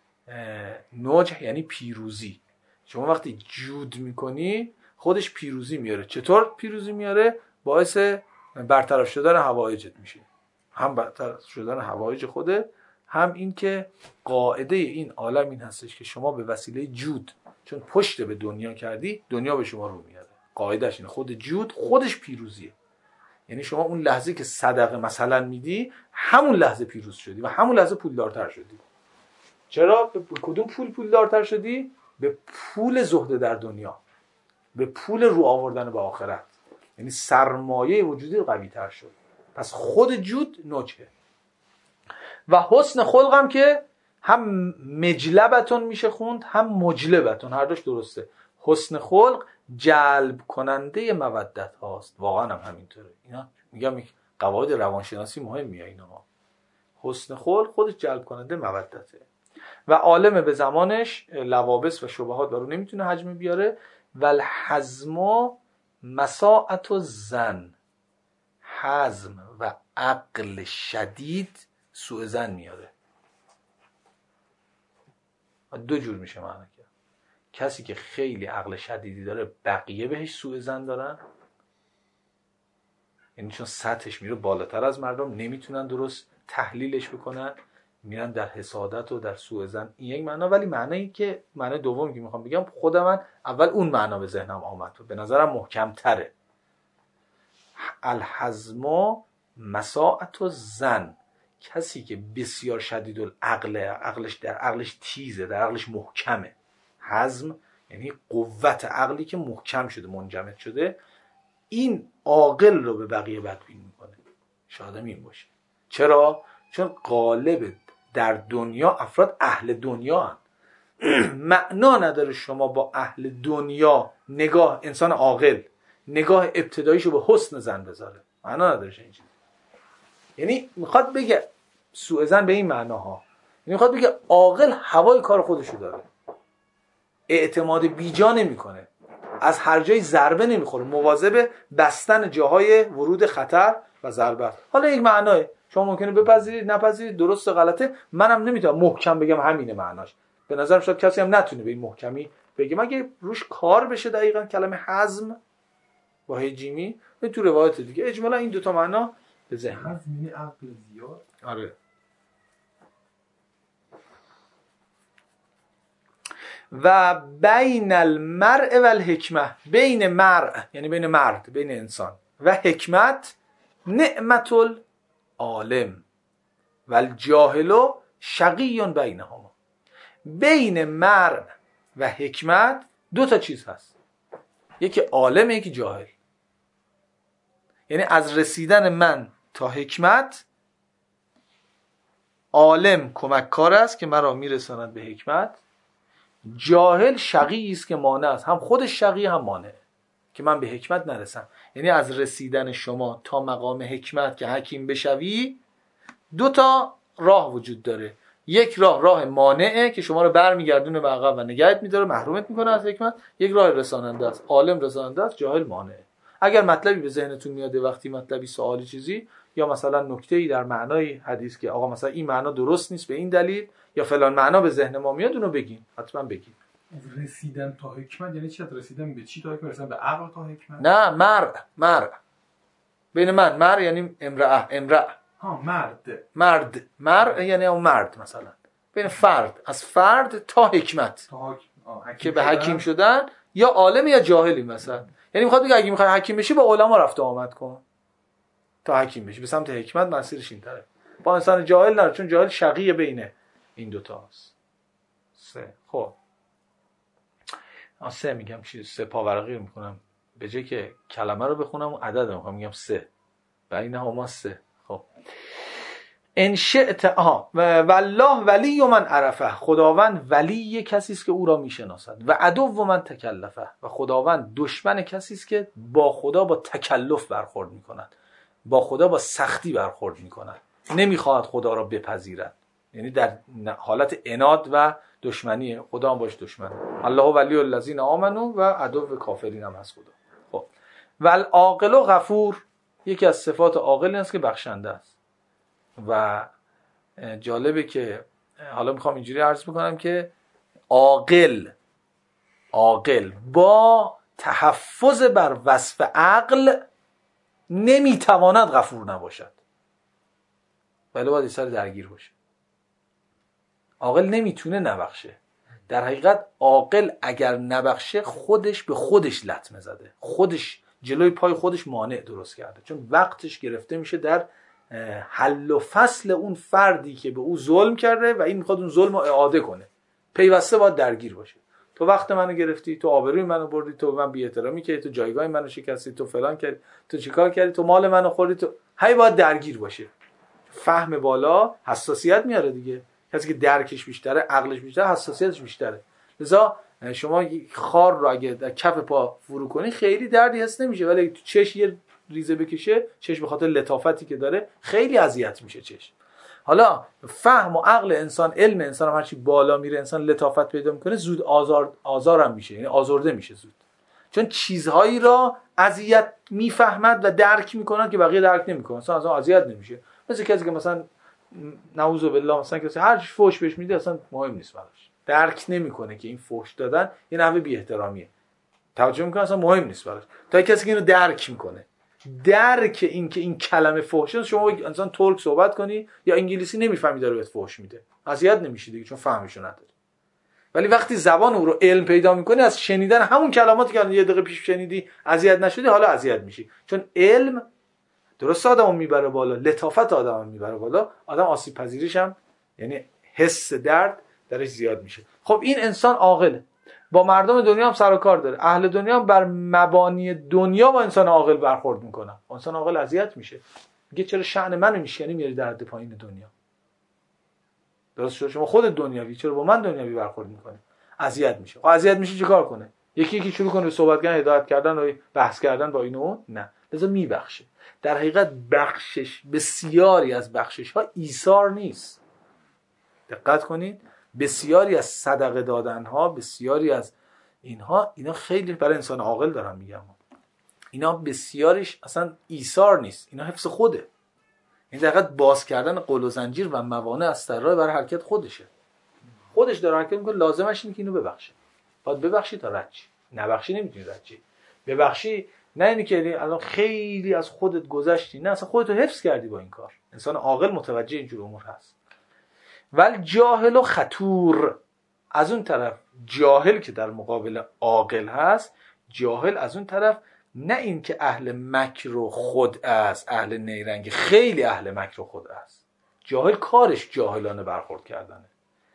نجح یعنی پیروزی. شما وقتی جود میکنی خودش پیروزی میاره. چطور پیروزی میاره؟ باعث برطرف شدن حوایجت میشه. هم برطرف شدن حوایج خوده، هم این که قاعده این عالم این هستش که شما به وسیله جود، چون پشت به دنیا کردی، دنیا به شما رو میاره. قاعدهش اینه، خود جود خودش پیروزیه. یعنی شما اون لحظه که صدقه مثلا میدی، همون لحظه پیروز شدی و همون لحظه پولدارتر شدی. چرا؟ به کدوم پول پولدارتر شدی؟ به پول زهد در دنیا، به پول رو آوردن به آخرت. یعنی سرمایه وجودی قوی تر شد. پس خود جود نجحه. و حسن خلقم که هم مجلبتون میشه خوند، هم مجلبتون، هر دوش درسته. حسن خلق جلب کننده مودت هاست. واقعا هم همینطوره. اینا میگم قواعد روانشناسی مهمیه اینا. حسن خلق خودش جلب کننده مودته. و عالم به زمانش لوابس و شبهات برو نمیتونه حجم بیاره. والحزم مساعت و زن، حزم و عقل شدید سوء زن میاره. دو جور میشه معنی کرد. کسی که خیلی عقل شدیدی داره، بقیه بهش سوء زن دارن، یعنی چون سطحش میره بالاتر از مردم، نمیتونن درست تحلیلش بکنن، میرن در حسادت و در سوء زن. این یک معنا. ولی معنی که معنی دومی که میخوام بگم، خود من اول اون معنا به ذهنم آمد و به نظرم محکم تره. الحزم مساعت و زن، کسی که بسیار شدید العقل، عقلش تیزه، در عقلش محکمه. حزم یعنی قوت عقلی که محکم شده، منجمد شده. این عاقل رو به بقیه بدبین میکنه. شاید این باشه. چرا؟ چون غالب در دنیا افراد اهل دنیا هن. معنا نداره شما با اهل دنیا نگاه، انسان عاقل نگاه ابتداییشو به حسن زن بذاره. معنا نداره این چیز. یعنی میخواد بگه سوء زن به این معناها، یعنی میخواد بگه عاقل هوای کار خودشو داره، اعتماد بیجا نمیکنه، از هر جای ضربه نمیخوره، مواظب بستن جاهای ورود خطر و ضربه. حالا یک معناه شما ممکنه بپذیرید، نپذیرید، درست و غلطه. منم نمیتونم محکم بگم همینه معناش. به نظرم شاید کسی هم نتونه به این محکمی بگه، مگه روش کار بشه. دقیقاً کلمه حزم با هجیمی به تو روایت دیگه اجمالا این دوتا معنا به ذهن. حزم یعنی عقل زیاد. آره. و بین المرء و الحکمه، بین مرء یعنی بین مرد، بین انسان، و حکمت نعمت العالم و الجاهل شقی بینهما. بین مرء و حکمت دو تا چیز هست، یکی عالم، یکی جاهل. یعنی از رسیدن من تا حکمت، عالم کمک کار است که مرا میرساند به حکمت، جاهل شقی است که مانع است، هم خودش شقی هم مانع که من به حکمت نرسم. یعنی از رسیدن شما تا مقام حکمت که حکیم بشوی، دو تا راه وجود داره. یک راه مانعه که شما رو برمیگردونه به عقب و نگهت میداره، محرومت میکنه از حکمت. یک راه رساننده است، عالم رساننده است، جاهل مانعه. اگر مطلبی به ذهنتون میاد وقتی مطلبی سوالی چیزی، یا مثلا نکته‌ای در معنای حدیث که آقا مثلا این معنا درست نیست به این دلیل، یا فلان معنا به ذهن ما میاد، اونو بگین، حتما بگین. رسیدن تا حکمت یعنی چی؟ رسیدن به چی تا حکمت؟ رسیدن به عقل تا حکمت؟ نه، مرء بین مرء یعنی امرأ ها، مرد یعنی اون مرد، مثلا بین فرد، از فرد تا حکمت، که به حکیم شدن، یا عالم یا جاهلی مثلا. یعنی میخواد بگه اگه میخوای حکیم بشی با علما رفت و آمد کن تا حکیم بشی، به سمت حکمت مسیرش این طرف. با انسان جاهل نرو، چون جاهل شقیه بین این دوتا هست. 3 خب 3 میگم چیز 3 پاورقی میکنم به جای که کلمه رو بخونم و عدد رو میگم 3 بینهما 3. خب ان شئت والله ولی من عرفه، خداوند ولی کسی است که او را میشناسد، و عدو من تکلفه، و خداوند دشمن کسی است که با خدا با تکلف برخورد میکند، با خدا با سختی برخورد میکند، نمیخواهد خدا را بپذیرد، یعنی در حالت عناد و دشمنی خدا هم باش دشمن. الله ولی الذین آمنوا و عدو کافرین هم هست خدا. خب والعاقل غفور، یکی از صفات عاقل است که بخشنده است. و جالبه که حالا میخوام اینجوری عرض بکنم که عاقل با تحفظ بر وصف عقل نمیتواند غفور نباشد، ولی باید سر درگیر باشه. عاقل نمیتونه نبخشه. در حقیقت عاقل اگر نبخشه خودش به خودش لطمه زده، خودش جلوی پای خودش مانع درست کرده، چون وقتش گرفته میشه در حل و فصل اون فردی که به او ظلم کرده و این میخواد اون ظلم رو اعاده کنه. پیوسته باید درگیر باشه. تو وقت منو گرفتی، تو آبروی منو بردی، تو من بی احترامی کردی، تو جایگاه منو شکستی، تو فلان کردی، تو چیکار کردی، تو مال منو خوردی، تو باید درگیر باشه. فهم بالا حساسیت میاره دیگه. کسی که درکش بیشتره، عقلش بیشتره، حساسیتش بیشتره. لذا شما خار رو اگه در کف پا فرو کنی خیلی دردی حس نمیشه، ولی تو چش یه ریزه بکشه، چش به خاطر لطافتی که داره خیلی اذیت میشه چش. حالا فهم و عقل انسان، علم انسان هم هرچی بالا میره، انسان لطافت پیدا میکنه، زود آزارم میشه، یعنی آزرده میشه زود، چون چیزهایی را اذیت میفهمد و درک میکنه که بقیه درک نمیکنن. اصلا از اون اذیت نمیشه. مثل کسی که مثلا نعوذ بالله مثلا کسی هر چی فحش بهش میده اصلا مهم نیست براش، درک نمیکنه که این فحش دادن یه نحوه بی احترامیه، توجه میکنه اصلا مهم نیست براش. تا کسی که اینو درک میکنه، درک این که این کلمه فحشه، شما انسان ترک صحبت کنی یا انگلیسی نمیفهمی داره بهت فحش میده، اذیت نمیشی دیگه چون فهمشو نداری. ولی وقتی زبان او رو علم پیدا میکنی، از شنیدن همون کلماتی که یه دقیقه پیش شنیدی اذیت نشدی، حالا اذیت میشی، چون علم درست آدمو میبره بالا، لطافت آدمو میبره بالا، آدم آسیب پذیریش هم یعنی حس درد درش زیاد میشه. خب این انسان عاقله، با مردم دنیا هم سر و کار داره، اهل دنیا هم بر مبانی دنیا با انسان عاقل برخورد میکنن. انسان عاقل اذیت میشه، میگه چرا شأن منو میشکنی میاری در حد پایین دنیا؟ درست شد، شما خودت دنیوی، چرا با من دنیوی برخورد میکنی؟ اذیت میشه. خب اذیت میشه چیکار کنه؟ یکی شروع کنه به صحبت کردن، هدایت کردن و بحث کردن با اینو؟ نه، لذا میبخشه. در حقیقت بخشش، بسیاری از بخشش ها ایثار نیست. دقت کنید، بسیاری از صدقه دادن ها، بسیاری از اینا خیلی برای انسان عاقل دارم میگم، اینا بسیاریش اصلا ایثار نیست، اینا حفظ خوده. این در حقیقت باز کردن قل و زنجیر و موانع از راه برای حرکت خودشه. خودش داره حرکت میکنه، لازمش اینه که اینو ببخشه. باید ببخشی تا رد شی، نبخشی نمیتونی رد شی. ببخشی نه اینی که الان خیلی از خودت گذشتی، نه، اصلا خودتو حفظ کردی با این کار. انسان عاقل متوجه اینجور امور هست. ول جاهل و خطور، از اون طرف جاهل که در مقابل عاقل هست، جاهل از اون طرف نه این که اهل مکر و خود است، اهل نیرنگ، خیلی اهل مکر و خود است. جاهل کارش جاهلانه برخورد کردنه.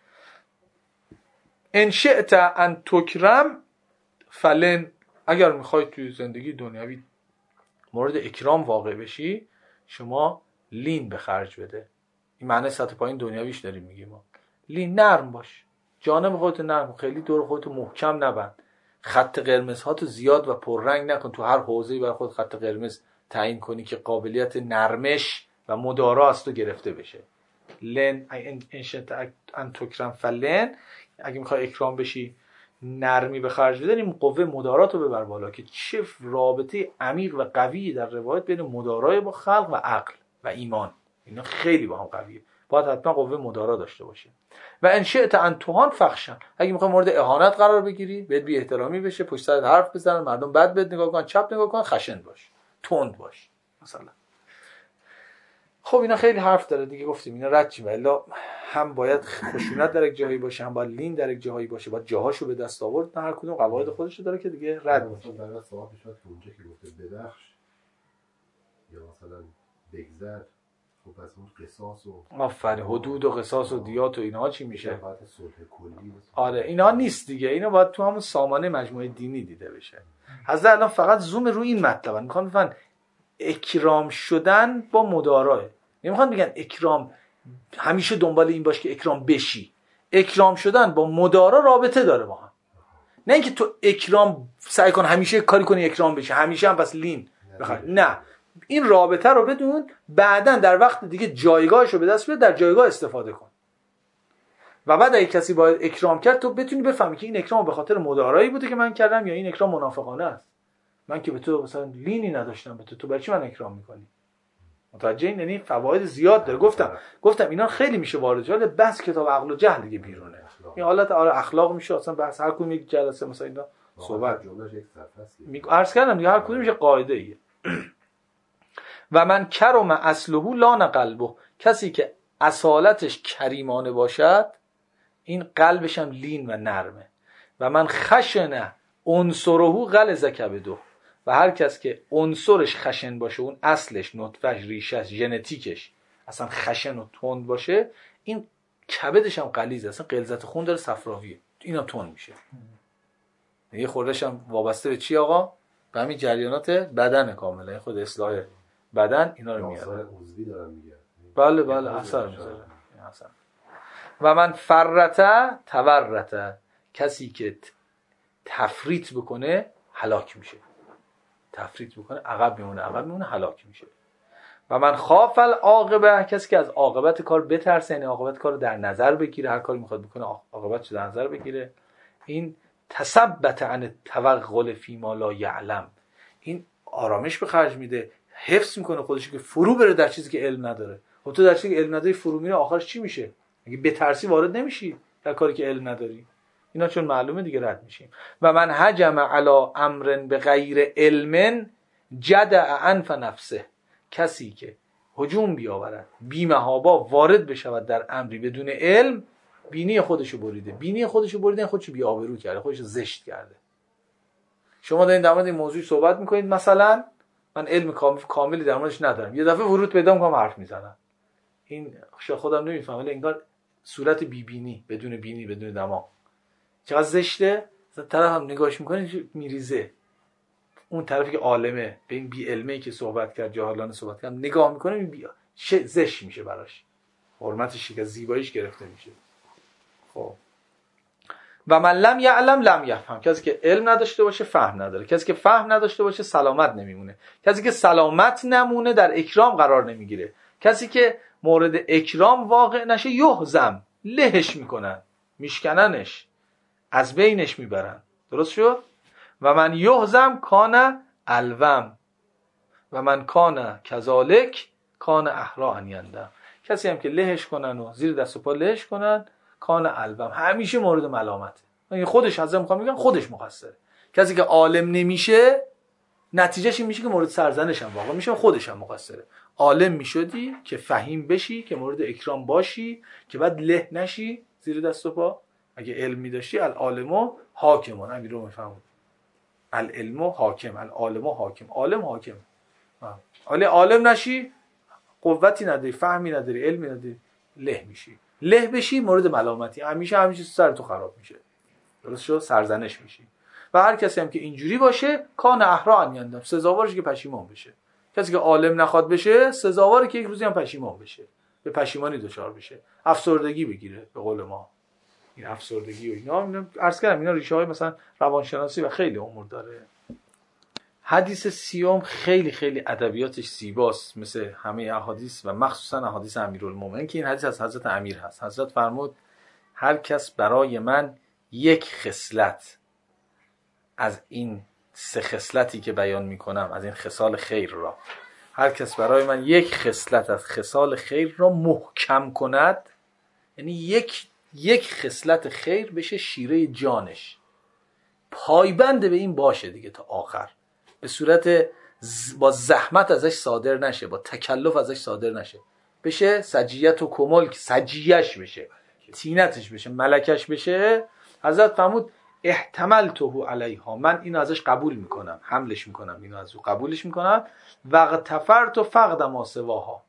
ان شئت ان تکرم فلن، اگر میخوای توی زندگی دنیوی مورد اکرام واقع بشی، شما لین به خرج بده. این معنی سطح پایین دنیویش داریم میگیم ما. لین، نرم باش، جانب خودت نرم، خیلی دور خودت محکم نبند، خط قرمزهاتو زیاد و پررنگ نکن، تو هر حوزه‌ای برای خود خط قرمز تعیین کنی که قابلیت نرمش و مدارا از تو گرفته بشه. لن انشأت ان تکرم فلن، اگه میخوای اکرام بشی نرمی به خرج بده، این قوه مدارات رو ببر بالا، که چه رابطه عمیق و قوی در روایت بین مدارای با خلق و عقل و ایمان، اینا خیلی با هم قویه، باید حتما قوه مدارا داشته باشه. و ان شئت ان تهان فخشن، اگه میخوای مورد اهانت قرار بگیری، بهت بی احترامی بشه، پشت سرت حرف بزنن، مردم بد بهت نگاه کنن، چپ نگاه کنن، خشن باش، تند باش مثلا. خب اینا خیلی حرف داره دیگه، گفتیم اینا رد چیم، الا هم باید خشونت در یک جایی باشه، هم باید لین در یک جایی باشه، باید جاهاشو به دست آورد، نه هر کدوم قواعد خودشو داره که دیگه رد میشه. مثلا در سوال میشد که اونجا که گفته ببخش یا مثلا بگذر، خب پس اون قصاص و آفرین، حدود و قصاص و دیات و اینها چی میشه؟ بعد صلح کلی. آره اینا نیست دیگه، اینا باید تو همون سامانه مجموعه دینی دیده بشه. حضرت الان فقط زوم روی این مطلبن، میخوان بفهمن اکرام شدن با مداراه، نمیخوان بگن اکرام همیشه دنبال این باش که اکرام بشی، اکرام شدن با مدارا رابطه داره با هم، نه اینکه تو اکرام سعی کن همیشه کاری کنی اکرام بشی، همیشه هم پس لین بخواد، نه، این رابطه رو بدون، بعدن در وقت دیگه جایگاهش رو به دست بیار، در جایگاه استفاده کن، و بعد اگه کسی باید اکرام کرد تو بتونی بفهمی که این اکرام به خاطر مدارایی بوده که من کردم، یا این اکرام منافقانه است، من که به تو مثلا لینی نداشتم به تو برای چی من اکرام میکنی؟ متوجه این؟ یعنی فواید زیاد داره. گفتم اینا خیلی میشه وارد جال بحث کتاب عقل و جهل دیگه بیرونه، این حالت اخلاق میشه اصلا بحث، هر کدوم یک جلسه مثلا اینا صحبت عرض کردم دیگه، هر کدومش قاعده ایه. و من کرم اصله لان قلبه، کسی که اصالتش کریمانه باشد این قلبش هم لین و نرمه. و من خشن عنصره غلظ کبده، و هر کس که عنصرش خشن باشه، اون اصلش، نطفهش، ریشش، ژنتیکش اصلا خشن و تند باشه، این کبدش هم غلیظه، اصلا غلظت خون داره، صفراویه، اینا تند میشه. یه خوردهش هم وابسته به چی آقا؟ به همین جریانات بدن کامله، خود اصلاح بدن اینا رو میاره. آثار عضوی دارم میگه. بله اثر میذاره. و من فرته تورته، کسی که تفریط بکنه هلاک میشه، تفریط بکنه عقب میمونه هلاک میشه. و من خاف العاقبه، کسی که از عاقبت کار بترسه، یعنی عاقبت کار رو در نظر بگیره، هر کاری میخواد بکنه عاقبتش رو در نظر بگیره، این تثبت عن التوغل فی ما لا یعلم، این آرامش به خرج میده، حفظ میکنه خودش که فرو بره در چیزی که علم نداره. خب تو در چیزی که علم نداری فرو میره، آخرش چی میشه؟ اگه بترسی وارد نمیشی در کاری که علم نداری. اینا چون معلومه دیگه رد میشیم. و من هجم علی امر بغیر علم جدع انف نفسه، کسی که هجوم بیاورد بی محابا وارد بشود در امری بدون علم، بینی خودشو بریده، خودشو بی آبرو کرده، خودشو زشت کرده. شما دارین در مورد این موضوع صحبت میکنید، مثلا من علم کاملی در موردش ندارم، یه دفعه ورود پیدا میکنم حرف میزنم، این خودم نمیفهمم، ولی انگار صورت بینی بدون دماغ، چقدر زشته. طرف هم نگاهش میکنه میریزه، اون طرفی که عالمه به این بی علمه که صحبت کرد، جاهلانه صحبت کرد، نگاه میکنه زشت میشه براش، حرمتش که زیباییش گرفته میشه. خب و من لم یعلم لم یفهم، کسی که علم نداشته باشه فهم نداره، کسی که فهم نداشته باشه سلامت نمیمونه، کسی که سلامت نمونه در اکرام قرار نمیگیره، کسی که مورد اکرام واقع نشه یهزم، لهش میکنن، میشکننش، از بینش میبرن. درست شد؟ و من یهزم کان الوم و من کان کذالک کان احرا ان یندم، کسی هم که لهش کنن و زیر دست و پا لهش کنن کان الوم، همیشه مورد ملامته. یعنی خودش حضرت میخوام میگن خودش مقصره. کسی که عالم نمیشه نتیجهش این میشه که مورد سرزنش هم واقع میشه، خودش هم مقصره. عالم میشدی که فهیم بشی، که مورد اکرام باشی، که بعد له نشی زیر دست و پا. اگه علم میداشتی العالمو حاکمون، همین رو میفهمون، العلمو حاکم، العالمو حاکم، عالم حاکم. ولی عالم نشی، قوتی نداری، فهمی نداری، علمی نداری، له میشی. له بشی مورد ملامتی، همیشه سر تو خراب میشه. درست شد؟ سرزنش میشی. و هر کسی هم که اینجوری باشه کان احرا ان یندم، سزاوارش که پشیمان بشه. کسی که عالم نخواد بشه سزاواره که یک روزی هم پشیمان بشه، به پشیمانی دچار بشه، افسردگی بگیره. به قول ما این افسردگی و اینا عرض کردم اینا ریشه های مثلا روانشناسی و خیلی امور داره. حدیث سیوم خیلی خیلی ادبیاتش زیباست مثل همه احادیث و مخصوصا احادیث امیرالمومنین که این حدیث از حضرت امیر هست. حضرت فرمود هر کس برای من یک خصلت از این 3 خصلتی که بیان میکنم، از این خصال خیر را، هر کس برای من یک خصلت از خصال خیر را محکم کند، یعنی یک خصلت خیر بشه شیره جانش، پایبند به این باشه دیگه تا آخر، به صورت با زحمت ازش صادر نشه، با تکلف ازش صادر نشه، بشه سجیت و کمال، سجیش بشه، تینتش بشه، ملکش بشه. حضرت فرمود احتملته علیها، من اینو ازش قبول میکنم، حملش میکنم، اینو از او قبولش میکنم. وغتفرت و فقد ما سواها،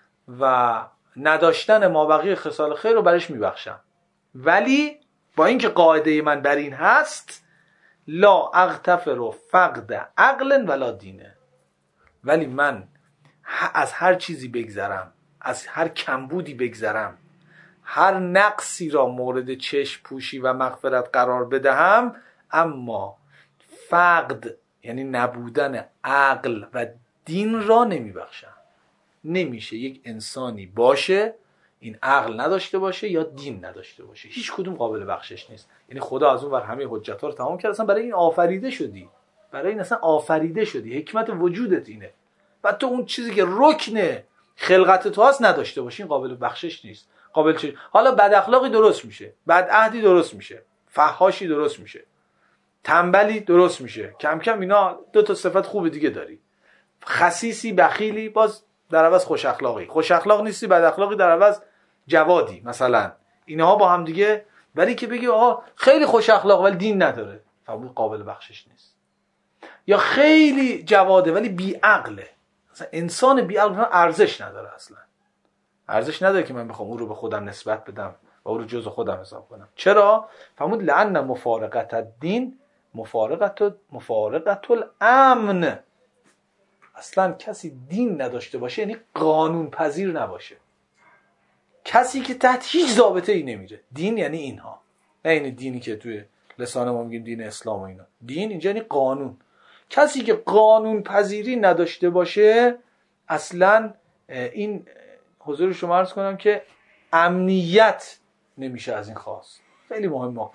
و نداشتن ما بقیه خصال خیر رو برش میبخشم، ولی با اینکه قاعده من بر این هست لا اغتفر فقد عقل ولا دینه، ولی من از هر چیزی بگذرم، از هر کمبودی بگذرم، هر نقصی را مورد چشم پوشی و مغفرت قرار بدهم، اما فقد یعنی نبودن عقل و دین را نمیبخشم. نمیشه یک انسانی باشه این عقل نداشته باشه یا دین نداشته باشه، هیچ کدوم قابل بخشش نیست. یعنی خدا از اون ور همه حجت‌ها رو تمام کرد، اصلا برای این آفریده شدی، برای این اصلا آفریده شدی، حکمت وجودت اینه. و تو اون چیزی که رکن خلقت تو هست نداشته باشی، این قابل بخشش نیست. قابل چه؟ حالا بد اخلاقی درست میشه، بد عهدی درست میشه، فحاشی درست میشه، تنبلی درست میشه، کم کم اینا 2 تا صفت خوب دیگه داری، خسیسی، بخیلی، باز در عوض خوش اخلاقی، خوش اخلاق نیستی، بد اخلاقی در عوض جوادی مثلا، اینها با هم دیگه. ولی که بگی آقا خیلی خوش اخلاق ولی دین نداره، فهمون قابل بخشش نیست. یا خیلی جواده ولی بی عقله، مثلا انسان بی عقل ارزش نداره، اصلا ارزش نداره که من بخوام او رو به خودم نسبت بدم و او رو جزء خودم حساب کنم. چرا؟ فهمون لعن مفارقت الدین مفارقت الامن. اصلا کسی دین نداشته باشه یعنی قانون پذیر نباشه، کسی که تحت هیچ ضابطه ای نمیره. دین یعنی اینها، نه این دینی که توی لسان ما میگیم دین اسلام و اینا. دین اینجا یعنی قانون. کسی که قانون پذیری نداشته باشه اصلا این حضور شما عرض کنم که امنیت نمیشه از این خواست. خیلی مهمه.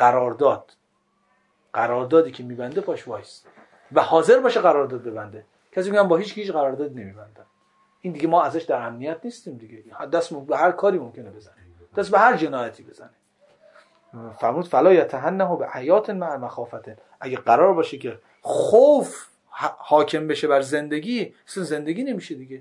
قراردادی که میبنده پاش وایس و حاضر باشه قرارداد ببنده. کسی میگم با هیچ قرارداد نمیبندن، این دیگه ما ازش در امنیت نیستیم دیگه. دست به هر کاری ممکنه بزنه، دست به هر جنایتی بزنه. فرمود فلا یتهنه به حیات مع مخافته. اگه قرار باشه که خوف حاکم بشه بر زندگی، اصلا زندگی نمیشه دیگه.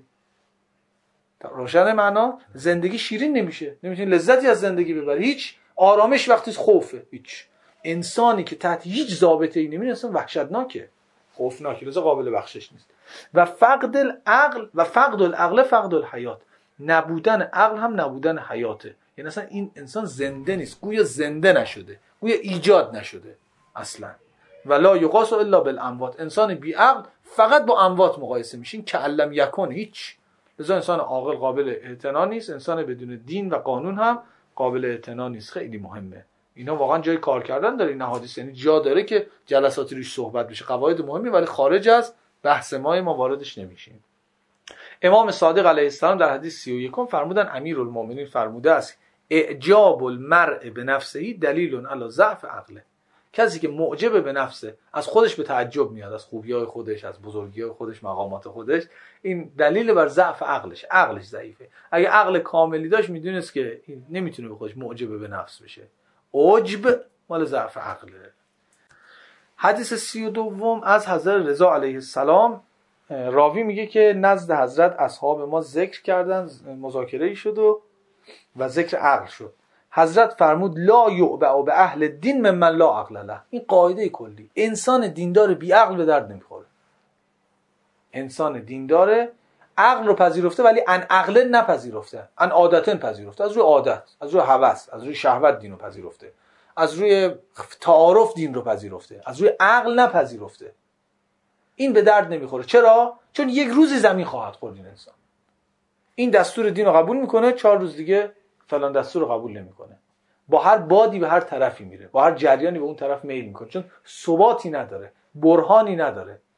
روشن معنا زندگی شیرین نمیشه، نمیتونی لذتی از زندگی ببری. هیچ آرامش وقتی خوفه. هیچ انسانی که تحت هیچ ضابطه ای نمیره اصلا وحشتناکه، خوفناکه، لذا قابل بخشش نیست. و فقد العقل و فقد العقل فقد الحیات. نبودن عقل هم نبودن حیاته. یعنی اصلا این انسان زنده نیست، گویا زنده نشده، گویا ایجاد نشده اصلا. ولا یقاس الا بالاموات. انسان بی عقل فقط با اموات مقایسه میشین که علم یکن هیچ. لذا انسان عاقل قابل اعتنا نیست، انسان بدون دین و قانون هم قابل اعتنا نیست. خیلی مهمه. اینا واقعا جای کار کردن داره این احادیث، یعنی جا داره که جلساتی روش صحبت بشه، قواعد مهمی، ولی خارج از بحث ما واردش نمیشیم. امام صادق علیه السلام در حدیث 31 فرمودن امیرالمومنین فرموده است اعجاب المرء به نفسه دلیل علی ضعف عقله. کسی که معجب به نفسه، از خودش به تعجب میاد، از خوبی‌های خودش، از بزرگی‌های خودش، مقامات خودش، این دلیل بر ضعف عقلش. عقلش ضعیفه. اگه عقل کاملی داشت میدونست که نمیتونه به خودش معجب به نفس بشه. عجب مال ضعف عقله. حدیث 32 از حضرت رضا علیه السلام، راوی میگه که نزد حضرت اصحاب ما ذکر کردن، مذاکره‌ای شد و ذکر عقل شد. حضرت فرمود لا یعبأ به اهل دین ممن لا عقل له. این قاعده کلی. انسان دیندار بی عقل به درد نمیخوره. انسان دیندار عقل رو پذیرفته ولی ان عقل نپذیرفته، ان عادتن پذیرفته، از روی عادت، از روی هوس، از روی شهوت دین رو پذیرفته، از روی تعارف دین رو پذیرفته، از روی عقل نپذیرفته. این به درد نمیخوره. چرا؟ چون یک روزی زمین خواهد خورد این انسان. این دستور دین رو قبول میکنه، 4 روز دیگه فلان دستور رو قبول نمیکنه. با هر بادی به هر طرفی میره، با هر جریانی به اون طرف میل میکنه، چون ثباتی نداره، برهانی نداره.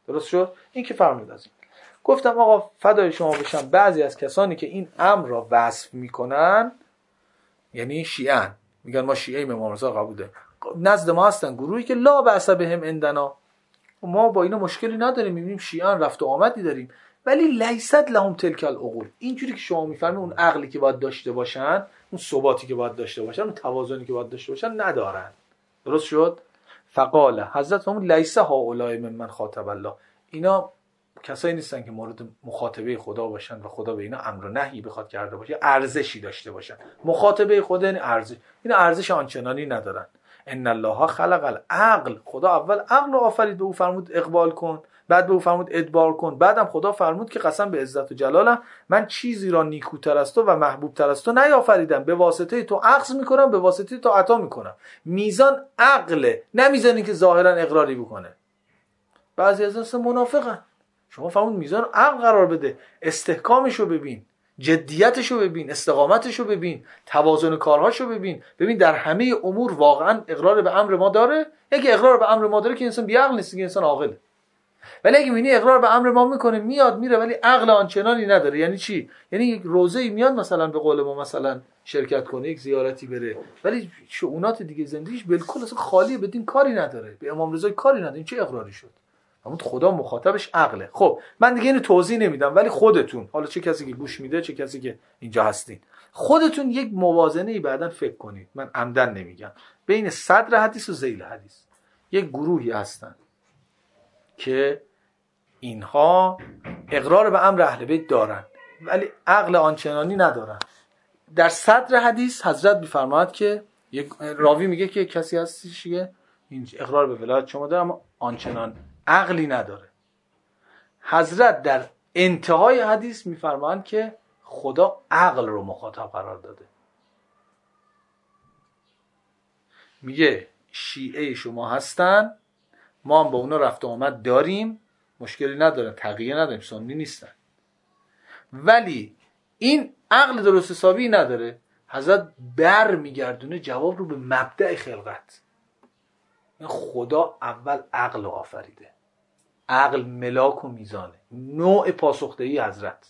درست شد؟ این که فرمود از این. گفتم آقا فدای شما بشم، بعضی از کسانی که این امر را وصف میکنن یعنی شیعه، میگن ما شیعه امام رضا قبول داریم، نزد ما هستن گروهی که لا بأس بهم عندنا، ما با اینا مشکلی نداریم، میبینیم شیعه رفت و آمدی داریم، ولی لیست لهم تلک العقول، اینجوری که شما میفهمید اون عقلی که باید داشته باشن، اون ثباتی که باید داشته باشن، اون توازنی که باید داشته باشن ندارن. درست شد؟ فقال حضرت فرمود لیس هؤلاء ممن خاطب الله، اینا کسایی نیستن که مورد مخاطبه خدا باشن و خدا به اینا امر و نهی بخواد کرده باشه، ارزشی داشته باشن. مخاطبه خدا یعنی ارزش، اینا ارزش آنچنانی ندارن. ان الله خلق العقل، خدا اول عقل رو آفرید، به او فرمود اقبال کن، بعد به او فرمود ادبار کن، بعدم خدا فرمود که قسم به عزت و جلالم من چیزی را نیکوتر از تو و محبوب تر از تو نیافریدم، به واسطه تو اخذ میکنم، به واسطه تو عطا میکنم. میزان عقله، نه میزانی که ظاهرا اقراری بکنه. بعضی از الناس منافقن، شما فرمود میزان عقل قرار بده، استحکامشو ببین، جدیتشو ببین، استقامتشو ببین، توازن کارهاشو ببین، ببین در همه امور واقعا اقرار به امر ما داره. اگه اقرار به امر ما داره که انسان بی‌عقل نیست، که انسان عاقله. ولی اگه میبینی اقرار به امر ما میکنه، میاد میره ولی عقل آنچنانی نداره، یعنی چی؟ یعنی یک روزه‌ای میاد مثلا به قول ما مثلا شرکت کنه، یک زیارتی بره، ولی شؤونات دیگه زندگیش بالکل اصلا خالیه، بدین کاری نداره، به امام رضا کاری نداره. این چه اقراری شد؟ همون خدا مخاطبش عقله. خب من دیگه اینو توضیح نمیدم، ولی خودتون، حالا چه کسی که گوش میده چه کسی که اینجا هستین، خودتون یک موازنه‌ای بعداً فکر کنید، من عمدن نمیگم، بین صدر حدیث و ذیل حدیث یک گروهی هستن که اینها اقرار به امر اهل بیت دارن ولی عقل آنچنانی ندارن. در صدر حدیث حضرت میفرماید که یک راوی میگه که کسی هستش که این اقرار به ولایت شما داره اما آنچنان عقلی نداره. حضرت در انتهای حدیث میفرمایند که خدا عقل رو مخاطب قرار داده. میگه شیعه شما هستن، ما هم با اونا رفت و آمد داریم، مشکلی ندارن، تقیه نداریم، سنی نیستن، ولی این عقل درست حسابی نداره. حضرت بر میگردونه جواب رو به مبدأ خلقت. خدا اول عقل رو آفریده، عقل ملاک و میزانه، نوع پاسخدهی حضرت،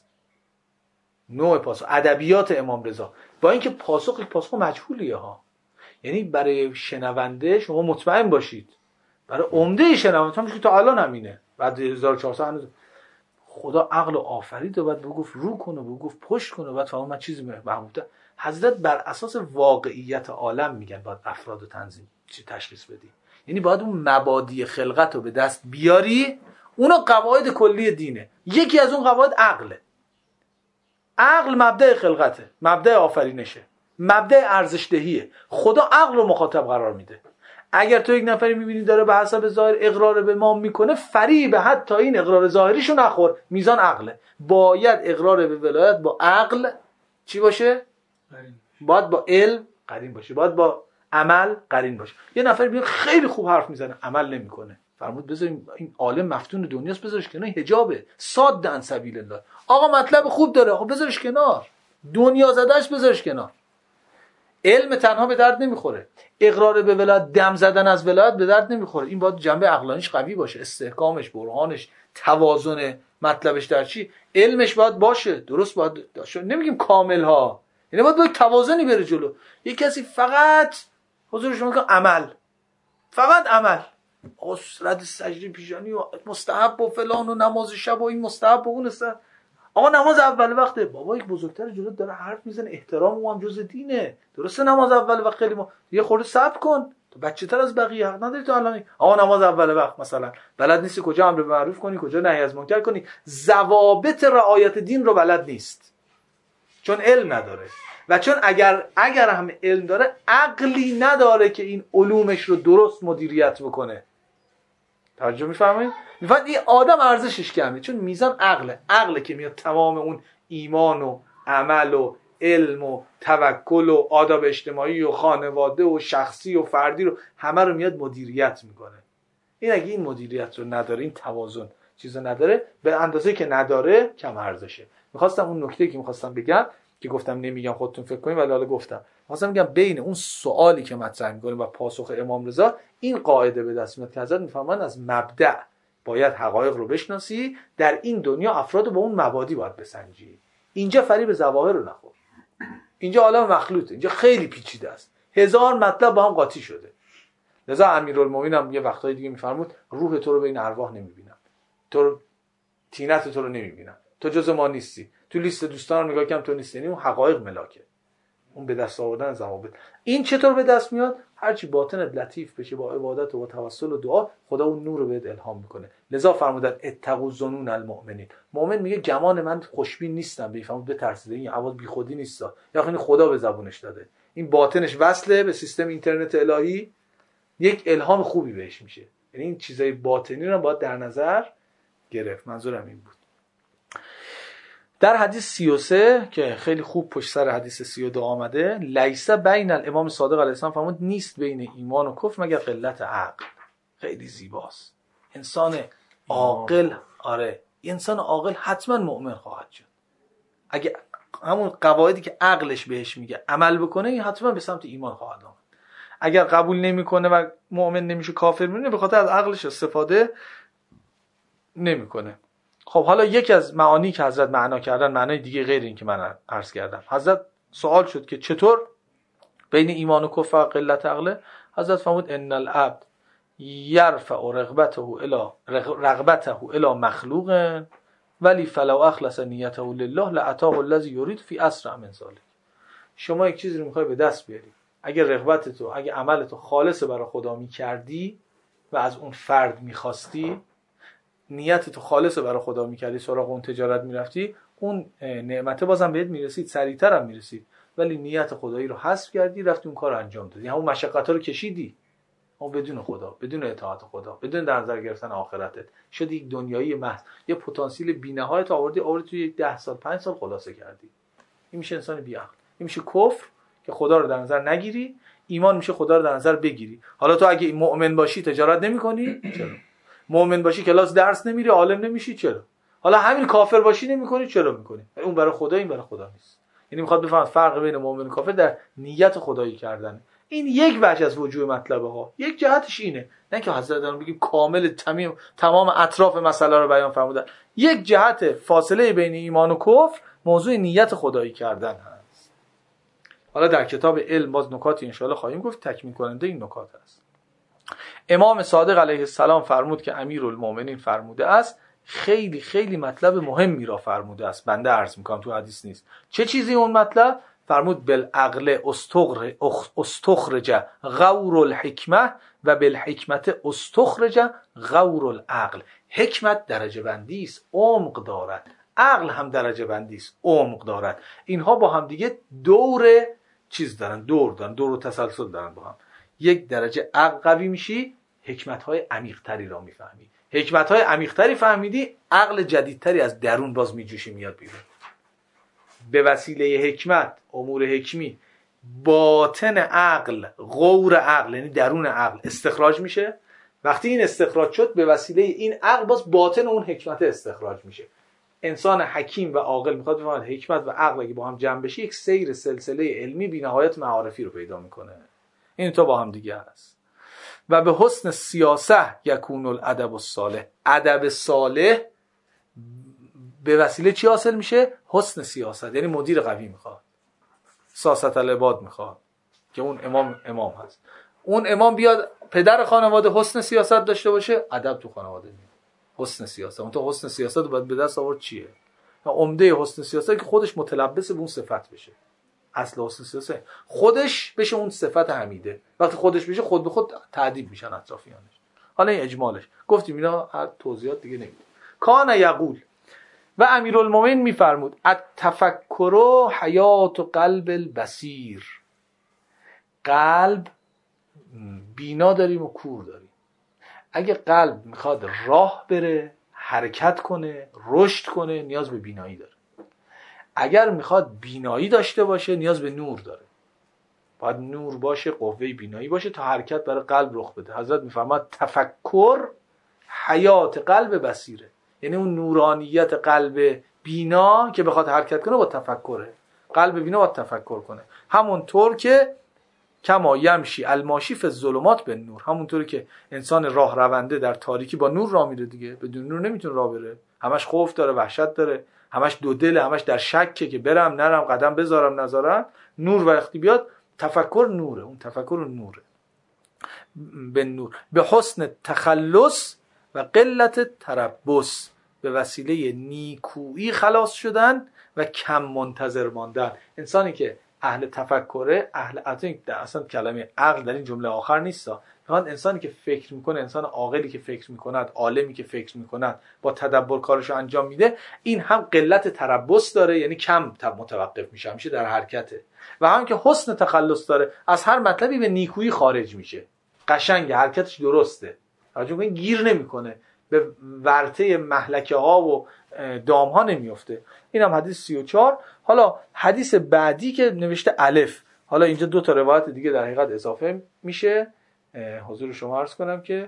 نوع پاسخ، ادبیات امام رضا، با اینکه پاسخ یک پاسخ مجهولیه ها، یعنی برای شنونده شما مطمئن باشید، برای عمده شنونده هم که تا الان همینه، بعد 1400 هنوز خدا عقل آفرید و بعد بگفت رو کنه، بگفت پشت کنه، بعد فهمید من چیزی محبوبه. حضرت بر اساس واقعیت عالم میگن باید افراد و تنظیم تشخیص بدی، یعنی باید اون مبادی خلقت رو به دست بیاری. اونا قواعد کلی دینه، یکی از اون قواعد عقله. عقل مبدأ خلقته، مبدأ آفرینشه، مبدأ ارزش دهیه. خدا عقل رو مخاطب قرار میده. اگر تو یک نفری میبینی داره به حسب ظاهر اقرار به ما میکنه، فریب حتی این اقرار ظاهریشو نخور، میزان عقله. باید اقرار به ولایت با عقل چی باشه؟ باید با علم قرین باشه، باید با عمل قرین باشه. یه نفر میاد خیلی خوب حرف میزنه، عمل نمیکنه، فرمود بذاریم این عالم مفتون دنیاست، بذارش کنار، حجابه، صاد عن سبیل الله. آقا مطلب خوب داره، آقا بذارش کنار، دنیا زدهش بذارش کنار. علم تنها به درد نمیخوره، اقرار به ولایت، دم زدن از ولایت به درد نمیخوره. این باید جنبه عقلانیش قوی باشه، استحکامش، برهانش، توازن مطلبش در چی، علمش باید باشه، درست باید داشته. نمیگیم کامل ها، یعنی باید توازنی بره جلو. یک کسی فقط حضور شما که عمل، فقط عمل، رد سجده پیشانی و مستحب و فلان و نماز شب و این مستحب و اون است. آقا نماز اول وقته، بابا یک بزرگتر جلو داره حرف میزنه، احترام او هم جز دینه، درسته نماز اول وقت خیلی یه خورده صبر کن، تو بچه‌تر از بقیه حق نداری تو الان. آقا نماز اول وقت مثلا بلد نیستی کجا امر به معروف کنی، کجا نهی از منکر کنی، ضوابط رعایت دین رو بلد نیست، چون علم نداره. و چون اگر هم علم داره، عقلی نداره که این علومش رو درست مدیریت بکنه. توجه می‌فرمایید؟ می‌فهمید این آدم ارزشش کمه، چون میزان عقله که میاد تمام اون ایمان و عمل و علم و توکل و آداب اجتماعی و خانواده و شخصی و فردی رو همه رو میاد مدیریت میکنه. این اگه این مدیریت رو نداره، این توازن چیزو نداره، به اندازه که نداره کم ارزشه. می‌خواستم اون نکته که می‌خواستم بگم که گفتم نمیگم خودتون فکر کنید، ولی حالا گفتم. مثلا میگم بین اون سوالی که مطرح می‌کنیم و پاسخ امام رضا این قاعده به دست میاد که حضرت میفهمن از مبدأ باید حقایق رو بشناسی، در این دنیا افراد رو با اون مبادی باید بسنجی. اینجا فریب ظواهر رو نخور. اینجا عالم مخلوطه، اینجا خیلی پیچیده است، هزار مطلب با هم قاطی شده. لذا امیرالمومنین هم یه وقتای دیگه میفرمود روح تو رو بین ارواح نمیبینم، تو رو تینت تو رو نمیبینم، تو جز ما نیستی، تو لیست دوستان نگاه کم تو نیستی. یعنی اون حقایق ملاکه، اون به دست آوردن ضوابط. این چطور به دست میاد؟ هرچی باطنت لطیف بشه با عبادت و با توسل و دعا، خدا اون نور رو بهت الهام میکنه. لذا فرمودن اتقوا ظنون المؤمنین. مؤمن میگه گمان من خوشبین نیستم، بفهمید بترسید، این عواد بیخودی نیستا، یا یعنی خدا به زبونش داده، این باطنش وصله به سیستم اینترنت الهی، یک الهام خوبی بهش میشه. یعنی این چیزای باطنی رو باید در نظر گرفت. منظورم این بود. در حدیث 33 که خیلی خوب پشت سر حدیث 32 آمده، لیس بین الامام صادق علیه السلام فرمود نیست بین ایمان و کفر مگر قلت عقل. خیلی زیباست. انسان عاقل، انسان عاقل حتما مؤمن خواهد شد. اگه همون قواعدی که عقلش بهش میگه عمل بکنه، این حتما به سمت ایمان خواهد آمد. اگر قبول نمیکنه و مؤمن نمیشه، کافر میمونه، به خاطر از عقلش استفاده نمیکنه. خب حالا یکی از معانی که حضرت معنا کردن، معنای دیگه غیر این که من عرض کردم. حضرت سوال شد که چطور بین ایمان و کفر و قلت عقله؟ حضرت فرمود ان العبد یرفع رغبته الی مخلوق ولی فلو اخلص نیته لله لاتاه الذی یرید فی اسرع من ذلک. شما یک چیزی رو میخوای به دست بیاری، اگه رغبت تو، اگه عمل تو خالص برای خدا میکردی و از اون فرد میخواستی، نیت تو خالص برای خدا میکردی، سراغ اون تجارت میرفتی، اون نعمت بازم بهت میرسید، سریعتر هم میرسید. ولی نیت خدایی رو حذف کردی، رفتی اون کار رو انجام دادی، همون مشقت‌ها رو کشیدی، اما بدون خدا، بدون اطاعت خدا، بدون در نظر گرفتن آخرتت، شدی یک دنیایی محض. یه پتانسیل بی‌نهایت آوردی توی یک 10 سال 5 سال خلاصه کردی. این میشه انسان بی‌عقل. این میشه کفر که خدا رو در نظر نگیری. ایمان میشه خدا رو در نظر بگیری. حالا تو اگه مؤمن باشی تجارت نمی‌کنی، چرا؟ مؤمن باشی کلاس درس نمیری، عالم نمیشی، چرا؟ حالا همین کافر باشی نمی‌کنی، چرا می‌کنی؟ اون برای خدا، این برای خدا نیست. یعنی میخواد بفهمه فرق بین مؤمن و کافر در نیت خدایی کردن. این یک وجه از وجوه مطلبه ها، یک جهتش اینه، نه که حضرت دارن بگیم کامل تمام اطراف مسئله رو بیان فرمودن. یک جهت فاصله بین ایمان و کفر موضوع نیت خدایی کردن هست. حالا در کتاب علم باز نکاتی انشاءالله خواهیم گفت، تکمیل کننده این نکات هست. امام صادق علیه السلام فرمود که امیرالمومنین فرموده است، خیلی خیلی مطلب مهمی را فرموده است. بنده عرض میکنم، تو حدیث نیست. چه چیزی اون مطلب؟ فرمود بالعقل استخرج غور الحکمه و بالحکمت استخرج غور العقل. حکمت درجه بندی است، عمق دارد. عقل هم درجه بندی است، عمق دارد. اینها با هم دیگه دور و تسلسل دارن با هم. یک درجه عقل قوی میشی، حکمت‌های عمیق‌تری را میفهمی. حکمت‌های عمیق‌تری فهمیدی، عقل جدیدتری از درون باز میجوشی میاد بیرون. به وسیله حکمت، امور حکمی، باطن عقل، غور عقل یعنی درون عقل استخراج میشه. وقتی این استخراج شد، به وسیله این عقل باز باطن اون حکمت استخراج میشه. انسان حکیم و عاقل میخواد بفهمه حکمت و عقل اگه با هم جمع بشه، یک سیر سلسله علمی بی‌نهایت معارفی رو پیدا میکنه. این تو با هم دیگه هست. و به حسن سیاسه یکون الادب الصالح. ادب صالح به وسیله چی حاصل میشه؟ حسن سیاست، یعنی مدیر قوی میخواد، سیاست العباد میخواد که اون امام هست. اون امام بیاد پدر خانواده حسن سیاست داشته باشه، ادب تو خانواده میاد. حسن سیاست، اون تو حسن سیاست رو باید به دست آورد چیه؟ عمده حسن سیاست که خودش متلبس به اون صفت بشه. اصل حسن سیاست خودش بشه اون صفت حمیده. وقتی خودش بشه، خود به خود تعدیب میشن اطرافیانش. حالا این اجمالش گفتیم، اینا هر توضیحات دیگه نمیده. کان یقول و امیرالمومنین میفرمود التفکر حیات قلب البصیر. قلب بینا داریم و کور داریم. اگه قلب میخواد راه بره، حرکت کنه، رشد کنه، نیاز به بینایی داره. اگر میخواد بینایی داشته باشه، نیاز به نور داره. باید نور باشه، قوه بینایی باشه تا حرکت برای قلب رخ بده. حضرت میفرماد تفکر حیات قلب بصیره، یعنی اون نورانیت قلب بینا که بخواد حرکت کنه با تفکره. قلب بینا با تفکر کنه. همونطور که کما یمشی الماشی فی الظلمات به نور، همونطوری که انسان راه رونده در تاریکی با نور راه میره دیگه، بدون نور نمیتونه راه بره، همش خوف داره، وحشت داره، همش دو دله، همش در شکه که برم نرم، قدم بذارم نذارم. نور وقتی بیاد تفکر نوره، اون تفکر نوره به نور، به حسن تخلص و قلت تربص، به وسیله نیکویی خلاص شدن و کم منتظر ماندن. انسانی که اهل تفکره، اهل اصلا کلمه عقل در این جمله آخر نیست، فقط انسانی که فکر میکنه، انسان عاقلی که فکر میکند، عالمی که فکر میکند، با تدبر کارشو انجام میده، این هم قلت تربص داره، یعنی کم متوقف میشه در حرکته، و هم که حسن تخلص داره، از هر مطلبی به نیکویی خارج میشه، قشنگ حرکتش درسته، توجه کنید گیر نمیکنه، به ورطه مهلکه ها و دام ها نمیفته. این هم حدیث 34. حالا حدیث بعدی که نوشته الف، حالا اینجا 2 تا روایت دیگه در حقیقت اضافه میشه، حضور شما عرض کنم که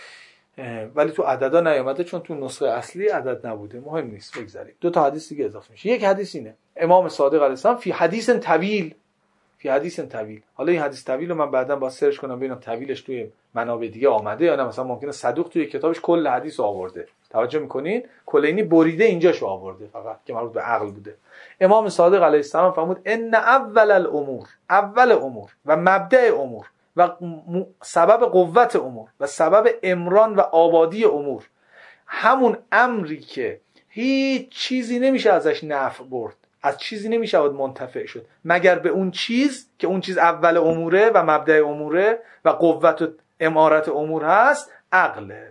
ولی تو عددا نیامده چون تو نسخه اصلی عدد نبوده، مهم نیست، بگذارید. 2 تا حدیث دیگه اضافه میشه. یک حدیث اینه، امام صادق علیه السلام فی حدیث طویل، فی حدیث طویل. حالا این حدیث طویل رو من بعداً با سرچ کنم ببینم طویلش توی منابع دیگه آمده یا نه، مثلا ممکنه صدوق توی کتابش کل حدیث آورده، توجه میکنین؟ کلینی بریده اینجاشو آورده فقط که مربوط به عقل بوده. امام صادق علیه السلام فرمود ان اول الامور، اول امور و مبدأ امور و سبب قوت امور و سبب امران و آبادی امور، همون امری که هیچ چیزی نمیشه ازش نفع برد، از چیزی نمیشه منتفع شد مگر به اون چیز که اون چیز اول اموره و مبدأ اموره و قوت و امارت امور هست، عقله.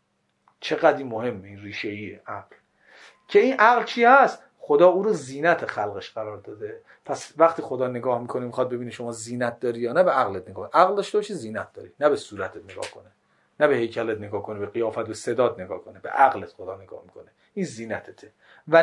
چقدر مهمه این ریشه‌ای عقل، که این عقل چی هست؟ خدا او رو زینت خلقش قرار داده. پس وقتی خدا نگاه میکنه میخواد ببینه شما زینت داری یا نه، به عقلت نگاه. عقل داشته باشی زینت داری، نه به صورتت نگاه کنه، نه به هیکلت نگاه کنه، به قیافت، به صدات نگاه کنه، به عقلت خدا نگاه میکنه. این زینتته. و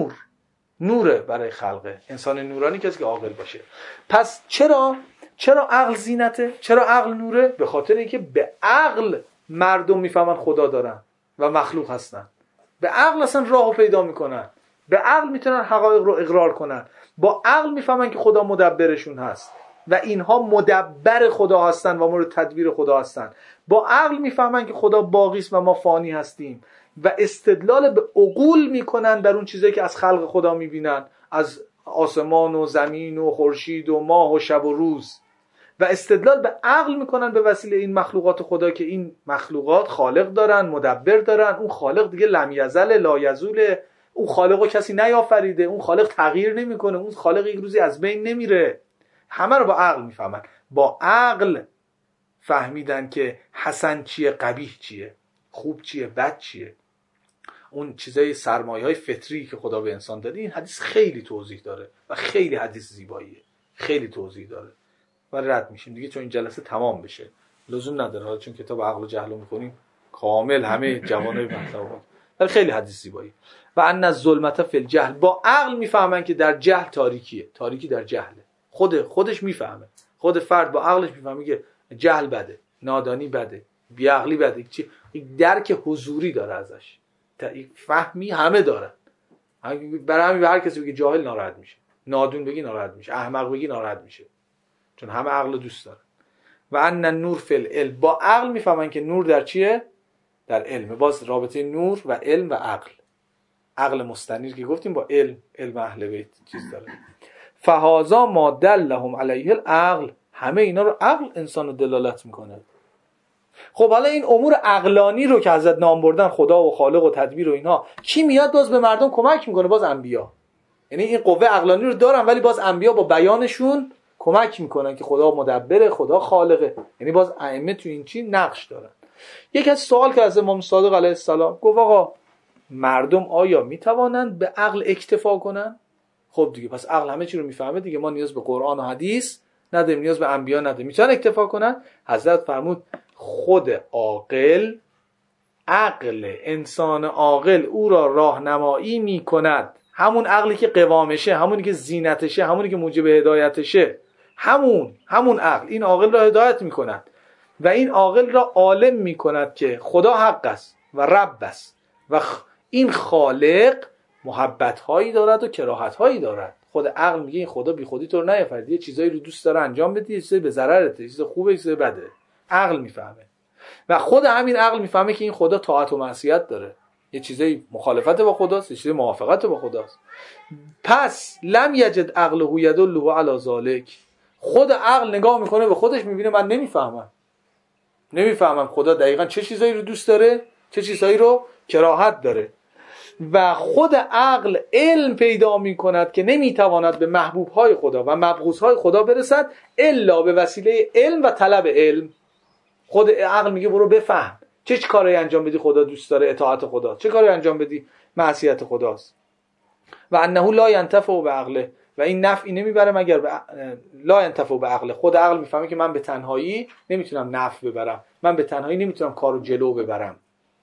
نوره برای خلقه. انسان نورانی کسی که عاقل باشه. پس چرا عقل زینته؟ چرا عقل نوره؟ به خاطر اینکه به عقل مردم میفهمن خدا دارن و مخلوق هستن. به عقل اصلا راهو پیدا میکنن. به عقل میتونن حقایق رو اقرار کنن. با عقل میفهمن که خدا مدبرشون هست و اینها مدبر خدا هستن و مورد تدبیر خدا هستن. با عقل میفهمن که خدا باقی است و ما فانی هستیم و استدلال به عقول میکنن در اون چیزایی که از خلق خدا میبینن، از آسمان و زمین و خورشید و ماه و شب و روز، و استدلال به عقل میکنن به وسیله این مخلوقات خدا که این مخلوقات خالق دارن، مدبر دارن. اون خالق دیگه لم یزل لا یزول، اون خالقو کسی نیافریده، اون خالق تغییر نمیکنه، اون خالق یک روزی از بین نمیره. همه رو با عقل میفهمن. با عقل فهمیدن که حسن چیه، قبیح چیه، خوب چیه، بد چیه، اون چیزای سرمایه‌های فطری که خدا به انسان داده. این حدیث خیلی توضیح داره و خیلی حدیث زیباییه، خیلی توضیح داره و رد میشیم دیگه چون این جلسه تمام بشه. لزوم نداره حالا چون کتاب عقل و جهل رو می‌خونیم کامل همه جوانب مطلب، ولی خیلی حدیث زیبایی. و ان الظلمت فی الجهل، با عقل میفهمن که در جهل تاریکیه، تاریکی در جهله. خودش میفهمه، خود فرد با عقلش میفهمه که جهل بده، نادانی بده، بیعقلی بده، یک درک حضوری داره ازش، فهمی همه دارن. برای همین هر کسی بگه جاهل ناراحت میشه، نادون بگی ناراحت میشه، احمق بگی ناراحت میشه، چون همه عقل دوست دارن. و ان النور فی العلم، با عقل میفهمن که نور در چیه؟ در علم. باز رابطه نور و علم و عقل، عقل مستنیر که گفتیم با علم اهل بیت چیز داره. فهذا ما دلهم علیه العقل، همه اینا رو عقل انسان رو دلالت میکنه. خب حالا این امور عقلانی رو که حضرت نام بردن، خدا و خالق و تدبیر و اینها، کی میاد باز به مردم کمک میکنه؟ باز انبیا. یعنی این قوه عقلانی رو دارن ولی باز انبیا با بیانشون کمک میکنن که خدا مدبره، خدا خالقه. یعنی باز ائمه تو این چی نقش دارن. یک از سوال که از امام صادق علیه السلام گفت آقا مردم آیا میتوانند به عقل اکتفا کنن؟ خب دیگه پس عقل همه چی رو میفهمه دیگه، ما نیاز به قرآن و حدیث نداریم، نیاز به انبیا نداریم، میتونن اکتفا کنن. حضرت فرمود خود عاقل، عقل انسان عاقل او را راهنمایی میکند. همون عقلی که قوامشه، همونی که زینتشه، همونی که موجب هدایتشه، همون عقل این عاقل را هدایت میکند و این عاقل را عالم میکند که خدا حق است و رب است و این خالق محبت هایی دارد و کراهت هایی دارد. خود عقل میگه این خدا بی خودی تو رو نیافرید، یه چیزایی رو دوست داره انجام بدی، یه چیزایی به ضررته، یه چیز خوبه، یه چیز بده. عقل میفهمه و خود همین عقل میفهمه که این خدا طاعت و معصیت داره، یه چیزایی مخالفت با خداست، یه چیزایی موافقت با خداست. پس لم یجد عقله یدله علی ذلک، خود عقل نگاه میکنه به خودش میبینه من نمیفهمم خدا دقیقاً چه چیزایی رو دوست داره، چه چیزایی رو کراهت داره. و خود عقل علم پیدا میکند که نمیتواند به محبوبهای خدا و مبغوضهای خدا برسد الا به وسیله علم و طلب علم. خود عقل میگه برو بفهم چه کاری انجام بدی خدا دوست داره، اطاعت خدا، چه کاری انجام بدی معصیت خداست. و انه لا ينتفع بعقله، و این نفعی نمیبره مگر لا ينتفع بعقله. خود عقل میفهمه که من به تنهایی نمیتونم نفع ببرم، من به تنهایی نمیتونم کارو جلو ببرم.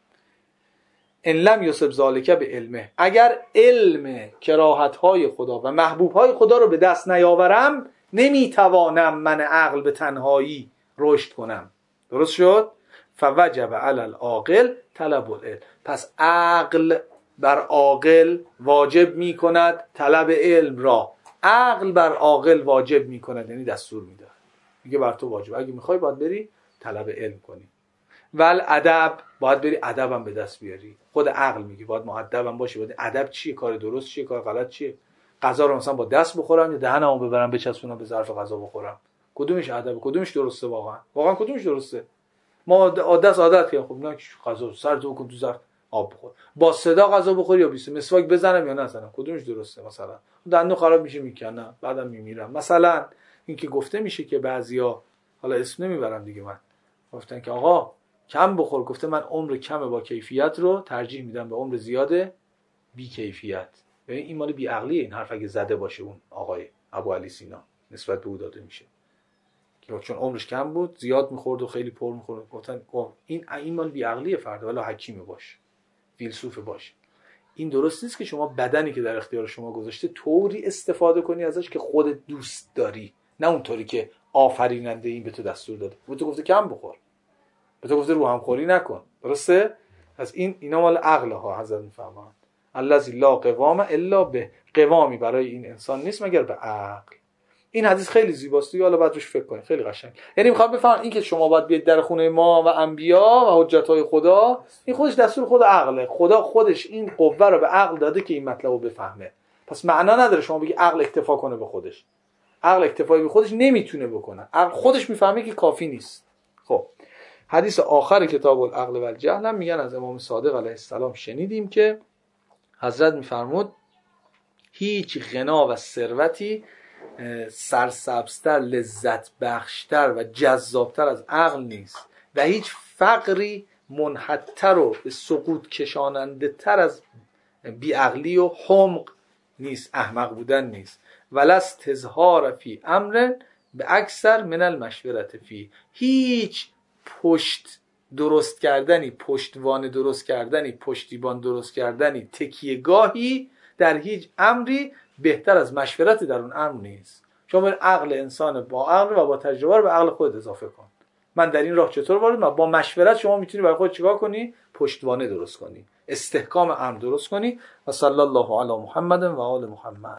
ان لم یصب ذالک به علمه، اگر علم کراهت‌های خدا و محبوب‌های خدا رو به دست نیاورم نمیتوانم من عقل به تنهایی رشد کنم. درست شد؟ فوجب علی العاقل طلب العلم، پس عقل بر عاقل واجب میکند طلب علم را. عقل بر عاقل واجب میکند، یعنی دستور میده، میگه بر تو واجب، اگه میخوای باید بری طلب علم کنی. ول ادب، باید بری ادبم به دست بیاری. خود عقل میگه باید مؤدبم باشی. باید ادب چیه، کار درست چیه، کار غلط چیه. غذا رو مثلا با دست بخورم یا دهنمو ببرم بچسبونم به ظرف غذا بخورم، کدومش ادب، کدومش درسته؟ واقعا کدومش درسته؟ ما دست عادت کردیم، خب نه غذا سرتو بکن تو ظرف آب بخور، با صدا غذا بخوری یا بیست مسواک بزنم یا نزنم، کدومش درسته؟ مثلا دندون خراب میشه میکنم بعدم میمیرم. مثلا این که گفته میشه که بعضیا، حالا اسم نمیبرم دیگه، من گفتن که آقا کم بخور، گفته من عمر کم با کیفیت رو ترجیح میدم به عمر زیاد بی کیفیت. ببین این مال بی عقلیه این حرف، اگه زده باشه اون آقای ابو علی سینا نسبت به او داده میشه که چون عمرش کم بود زیاد میخورد و خیلی پر میخورد. گفتن این مال بی عقلیه، فردا ولی حکیم باش، فیلسوف باش. این درست نیست که شما بدنی که در اختیار شما گذاشته طوری استفاده کنی ازش که خودت دوست داری، نه اونطوری که آفریننده این به تو دستور داده. به تو گفته کم بخور، به تو گفته رو هم خوری نکن، درسته؟ از اینا مال عقل ها حضرت میفهمند. الذی لا قوام الا به، قوامی برای این انسان نیست مگر به عقل. این حدیث خیلی زیباست، حالا بعد روش فکر کنید، خیلی قشنگ. یعنی میخوام بفهمم این که شما باید بیاید در خونه ما و انبیا و حجت‌های خدا، این خودش دستور خود عقله. خدا خودش این قوه رو به عقل داده که این مطلب رو بفهمه. پس معنا نداره شما بگی عقل اکتفا کنه به خودش. عقل اکتفای به خودش نمیتونه بکنه. عقل خودش میفهمه که کافی نیست. خب حدیث آخر کتاب العقل و الجهل هم میگن از امام صادق علیه السلام شنیدیم که حضرت میفرمود هیچ غنا و ثروتی سرسبزتر، لذت بخشتر و جذابتر از عقل نیست و هیچ فقری منحتر و به سقوط کشاننده تر از بیعقلی و حمق نیست، احمق بودن نیست. ولست تظهار فی امر به اکثر من المشورت فی، هیچ پشت درست کردنی، پشتوانه درست کردنی، پشتیبان درست کردنی، تکیهگاهی در هیچ امری بهتر از مشورت در اون امر نیست. شما بر عقل انسان با عقل و با تجربه رو به عقل خود اضافه کن. من در این راه چطور وارد؟ با مشورت شما میتونی برای خود چیکار کنی؟ پشتوانه درست کنی، استحکام امر درست کنی. و صلی الله علی محمد و آل محمد.